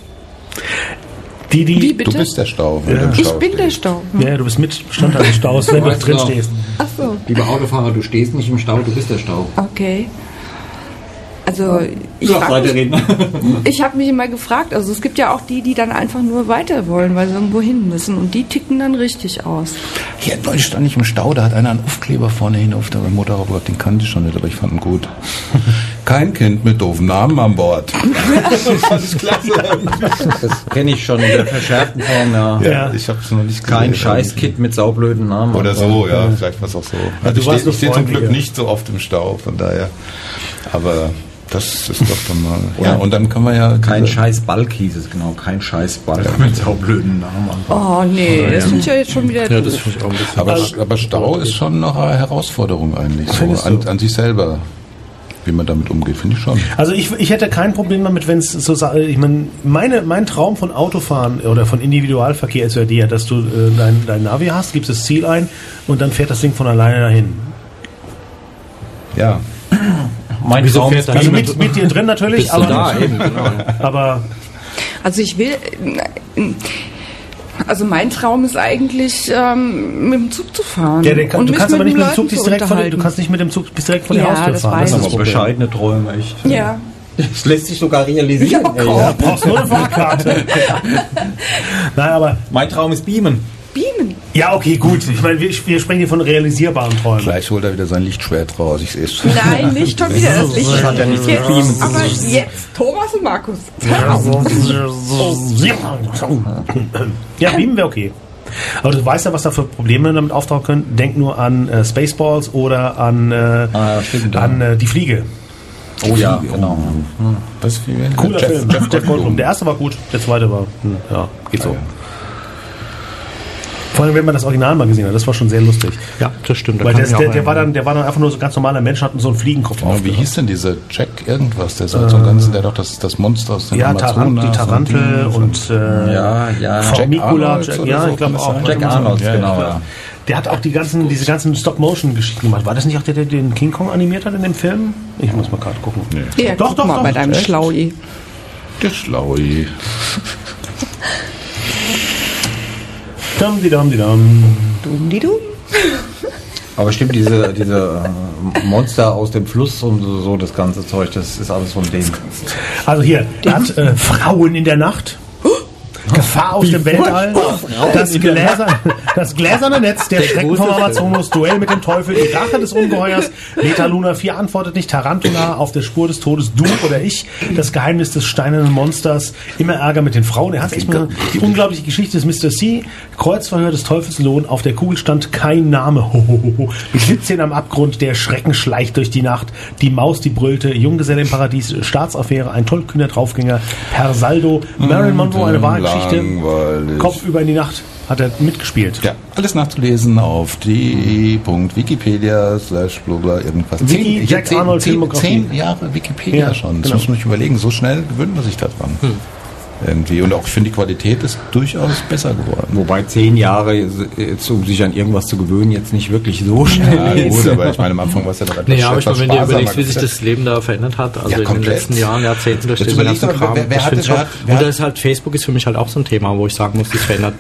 Wie bitte? Du bist der Stau. Ja. Ich bin der Stau. Ja, du bist Mitbestandteil des Staus, wenn du drin stehst. Ach so. Lieber Autofahrer, du stehst nicht im Stau, du bist der Stau. Okay. Also ich habe mich immer gefragt, also es gibt ja auch die dann einfach nur weiter wollen, weil sie irgendwo hin müssen und die ticken dann richtig aus. Hier neulich stand ich im Stau, da hat einer einen Aufkleber vorne hin auf der Motorhaube gehabt, den kannte ich schon nicht, aber ich fand ihn gut. Kein Kind mit doofen Namen an Bord. Das fand ich klasse. Das kenne ich schon in der verschärften Form, ja. Ich habe es noch nicht gesehen. Kein Scheißkid mit saublöden Namen. Oder so, ja, vielleicht war es auch so. Also ich stehe zum Glück nicht so oft im Stau, von daher. Aber das ist doch dann mal. Ja, und dann kann man ja. Kein scheiß Balk hieß es, genau. Kein scheiß Balk mit saublöden Namen. Oh nee, das finde ich ja jetzt schon wieder. Ja, das finde ich auch ein bisschen. Aber Stau ist schon noch eine Herausforderung eigentlich. So an sich selber. Wie man damit umgeht, finde ich schon. Also ich hätte kein Problem damit, wenn es so, ich meine, mein Traum von Autofahren oder von Individualverkehr ist ja der, dass du dein Navi hast, gibst das Ziel ein und dann fährt das Ding von alleine dahin. Ja. Mein Traum ist also mit dir drin natürlich, aber da eben, genau. Aber also also mein Traum ist eigentlich mit dem Zug zu fahren. Ja, du kannst aber nicht mit dem Zug bis direkt vor die Haustür fahren. Das ist bescheidene Träume, echt. Ja. Das lässt sich sogar realisieren. Ja, brauchst nur eine Fahrkarte. Nein, aber mein Traum ist Beamen. Ja, okay, gut. Ich meine, wir sprechen hier von realisierbaren Träumen. Gleich holt er wieder sein Lichtschwert raus. Ich sehe es. Nein, nicht schon wieder das Lichtschwert. Hat ja nichts mit Beamen zu tun. Aber jetzt Thomas und Markus. Ja, Beamen wäre okay. Aber du weißt ja, was da für Probleme damit auftauchen können. Denk nur an Spaceballs oder an die Fliege. Oh ja, genau. Was für ein cooler Film. Jeff Goldblum. Der erste war gut, der zweite war, geht so. Vor allem, wenn man das Original mal gesehen hat, das war schon sehr lustig. Ja, das stimmt. Weil der war dann einfach nur so ein ganz normaler Mensch, hat so einen Fliegenkopf auf. Wie hieß denn dieser Jack irgendwas? Der ist halt so ein ganzen, der doch das Monster aus den Amazonas. Ja, die Tarantel und Formicula. Ja, ich glaube auch. Jack Arnold, genau. Ja. Der hat auch diese ganzen Stop-Motion-Geschichten gemacht. War das nicht auch der den King Kong animiert hat in dem Film? Ich muss mal gerade gucken. Nee. Ja, doch, mal bei deinem Schlaui. Der Schlaui. Dum-di-dum. Aber stimmt, diese Monster aus dem Fluss und so das ganze Zeug, das ist alles von denen. Also hier, der hat Frauen in der Nacht. Gefahr aus dem Weltall, das gläserne Netz, der Schrecken vom Amazonas, Duell mit dem Teufel, die Rache des Ungeheuers, Leta Luna 4 antwortet nicht, Tarantula, auf der Spur des Todes, du oder ich, das Geheimnis des steinernen Monsters, immer Ärger mit den Frauen, er hat echt mal die unglaubliche Geschichte des Mr. C, Kreuzverhör des Teufels Lohn, auf der Kugel stand kein Name, mit Witzchen am Abgrund, der Schrecken schleicht durch die Nacht, die Maus, die brüllte, Junggeselle im Paradies, Staatsaffäre, ein tollkühner Draufgänger, Per Saldo, Marilyn Monroe, eine Wahrheitsgeschichte, Kopf über in die Nacht hat er mitgespielt. Ja, alles nachzulesen auf de.wikipedia/blogger irgendwas. Jack Arnold Filmografie. 10 Jahre Wikipedia schon. Das muss man sich überlegen. So schnell gewöhnt man sich daran. Irgendwie. Und auch ich finde, die Qualität ist durchaus besser geworden. Wobei 10 Jahre, jetzt, um sich an irgendwas zu gewöhnen, jetzt nicht wirklich so schnell ist. Gut, aber ich meine, am Anfang war es ja doch etwas aber ich meine, wenn du überlegst, wie sich das Leben da verändert hat, also in den letzten Jahren, Jahrzehnten, durch den ganzen Kram. Und da ist halt, Facebook ist für mich halt auch so ein Thema, wo ich sagen muss, das verändert.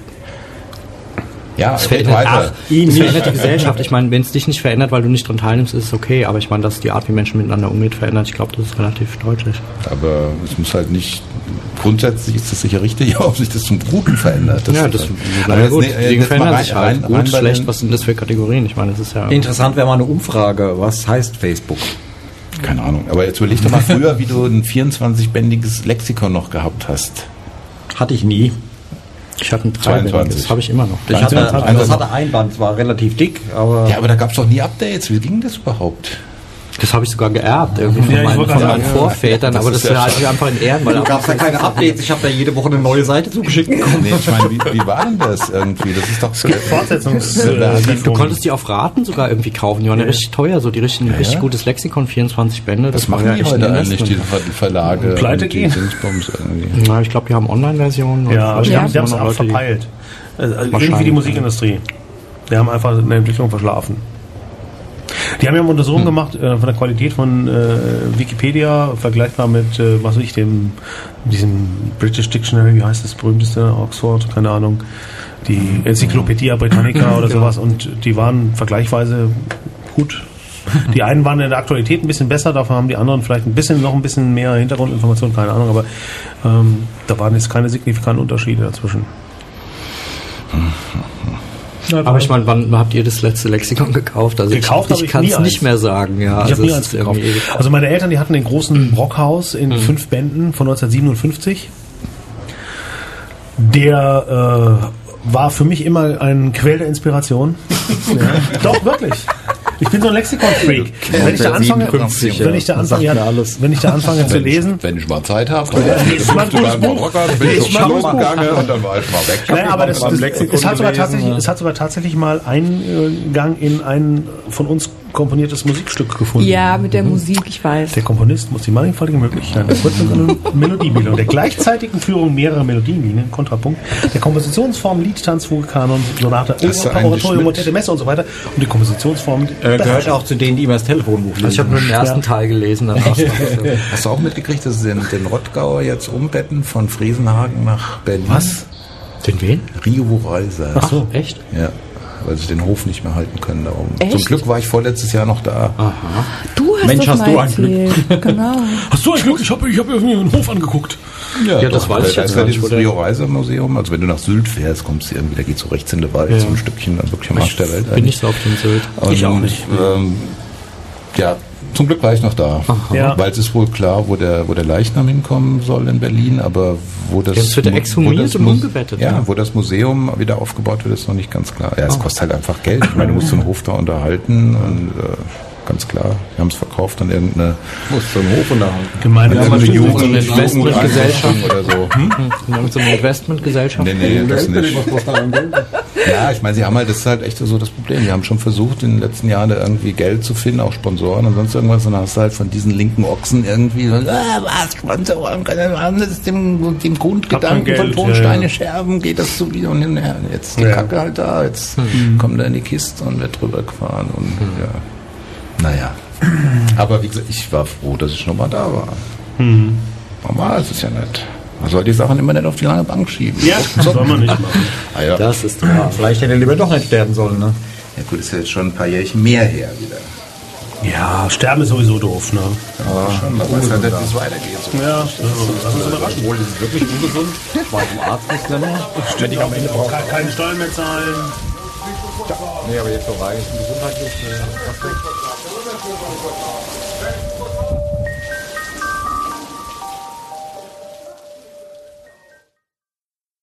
Ja, es verändert die Gesellschaft. Ich meine, wenn es dich nicht verändert, weil du nicht dran teilnimmst, ist es okay. Aber ich meine, dass die Art, wie Menschen miteinander umgehen, verändert, ich glaube, das ist relativ deutlich. Aber es muss halt nicht, grundsätzlich ist es sicher richtig, ob sich das zum Guten verändert. Das gut. Deswegen verändert sich halt. Gut, schlecht, was sind das für Kategorien? Ich meine, das ist ja... Interessant wäre mal eine Umfrage. Was heißt Facebook? Keine Ahnung. Aber jetzt überleg doch mal früher, wie du ein 24-bändiges Lexikon noch gehabt hast. Hatte ich nie. Ich hatte ein 3-Band, das habe ich immer noch. Das hatte ein Band, es war relativ dick, aber... Ja, aber da gab es doch nie Updates. Wie ging das überhaupt? Das habe ich sogar geerbt, irgendwie von meinen Vorvätern, aber das wäre halt einfach in Ehren, weil da gab es ja keine Updates. Ich habe da jede Woche eine neue Seite zugeschickt bekommen. Nee, ich meine, wie war denn das irgendwie? Das ist doch Du konntest die auf Raten sogar irgendwie kaufen. Die waren ja richtig teuer, so die richtig gutes Lexikon, 24 Bände. Das machen die heute eigentlich, die Verlage. Pleite gehen. Na, ich glaube, die haben Online-Versionen. Ja, aber die haben es auch verpeilt. Irgendwie die Musikindustrie. Die haben einfach eine Entwicklung verschlafen. Die haben ja mal Untersuchungen gemacht von der Qualität von Wikipedia, vergleichbar mit, diesem British Dictionary, wie heißt das berühmteste, Oxford, keine Ahnung, die Enzyklopädie Britannica oder sowas, und die waren vergleichsweise gut. Die einen waren in der Aktualität ein bisschen besser, dafür haben die anderen vielleicht noch ein bisschen mehr Hintergrundinformationen, keine Ahnung, aber da waren jetzt keine signifikanten Unterschiede dazwischen. Aber ich meine, wann habt ihr das letzte Lexikon gekauft? Also gekauft ich kann es nicht mehr sagen. Ja, ich habe nie eins gekauft. Also meine Eltern, die hatten den großen Brockhaus in 5 Bänden von 1957. Der war für mich immer ein Quell der Inspiration. Ja. Doch, wirklich. Ich bin so ein Lexikon-Freak. Wenn ich da anfange zu lesen... Wenn ich mal Zeit habe, bin ich mal und dann war ich mal weg. Nein, aber es hat sogar tatsächlich mal Eingang in einen von uns komponiertes Musikstück gefunden. Ja, mit der Musik, ich weiß. Der Komponist muss die mannigfaltigen Möglichkeiten der Rhythmen- und Melodiebildung, der gleichzeitigen Führung mehrerer Melodienlinien, Kontrapunkt, der Kompositionsform, Lied, Tanz, Fuge, Kanon, Sonate, Oratorium, Motette, Messe und so weiter und die Kompositionsform gehört auch zu denen, die immer das Telefonbuch lesen. Also ich habe nur den ersten Teil gelesen. Danach Hast du auch mitgekriegt, dass sie den Rottgauer jetzt umbetten von Friesenhagen nach Berlin? Was? Den wen? Rio Reiser. Ach so, echt? Ja, weil sie den Hof nicht mehr halten können da oben. Echt? Zum Glück war ich vorletztes Jahr noch da. Aha. Du hast Mensch, das hast mal du ein erzählt. Genau. Hast du ein Glück? Ich hab irgendwie einen Hof angeguckt. Ja, das doch, weiß ich da jetzt ist ja gar nicht, dieses wo der- Rio Reiser Museum. Also wenn du nach Sylt fährst, kommst du irgendwie, da geht's so rechts in den Wald, Ja. so ein Stückchen, dann wirklich am Arsch der Welt. Bin nicht so auf dem Sylt. Ich auch nicht. Ja, zum Glück war ich noch da. Ja. Weil es ist wohl klar, wo der Leichnam hinkommen soll in Berlin, aber wo das... Jetzt wird er exhumiert und umgebettet, Ja, ne? wo das Museum wieder aufgebaut wird, ist noch nicht ganz klar. Ja, es kostet halt einfach Geld. Ich meine, du musst den Hof da unterhalten und ganz klar, wir haben es verkauft an irgendeine... Muss zum Hof unterhalten. irgendeine Investmentgesellschaft. oder so. So eine Investmentgesellschaft. Nee, das nicht. Was kostet daran Geld? Ja, ich meine, sie haben halt, das ist halt echt so das Problem. Wir haben schon versucht, in den letzten Jahren da irgendwie Geld zu finden, auch Sponsoren und sonst irgendwas. Und dann hast du halt von diesen linken Ochsen irgendwie, was, Sponsoren, das ist dem Grundgedanken Geld, von Tonsteine Scherben, geht das so wieder und hinher. Jetzt ist die Kacke halt da, jetzt kommt er in die Kiste und wird drüber gefahren und ja. Naja. Aber wie gesagt, ich war froh, dass ich nochmal da war. Normal ist es ja nicht. Man soll die Sachen immer nicht auf die lange Bank schieben. Ja, soll man nicht machen. Ah, ja. Das ist wahr. Vielleicht hätte er lieber doch nicht sterben sollen, ne? Ja gut, ist ja jetzt schon ein paar Jährchen mehr her wieder. Ja, sterben ist sowieso doof, ne? Aber schon, man weiß halt nicht, wie es weitergeht. So. Ja, lass uns überraschen. Obwohl, das ist wirklich ungesund. Ich war zum Arzt nicht mehr. Wenn ich am Ende auch keine Steuern mehr zahlen. Nee, aber jetzt so rein gesundheitlich.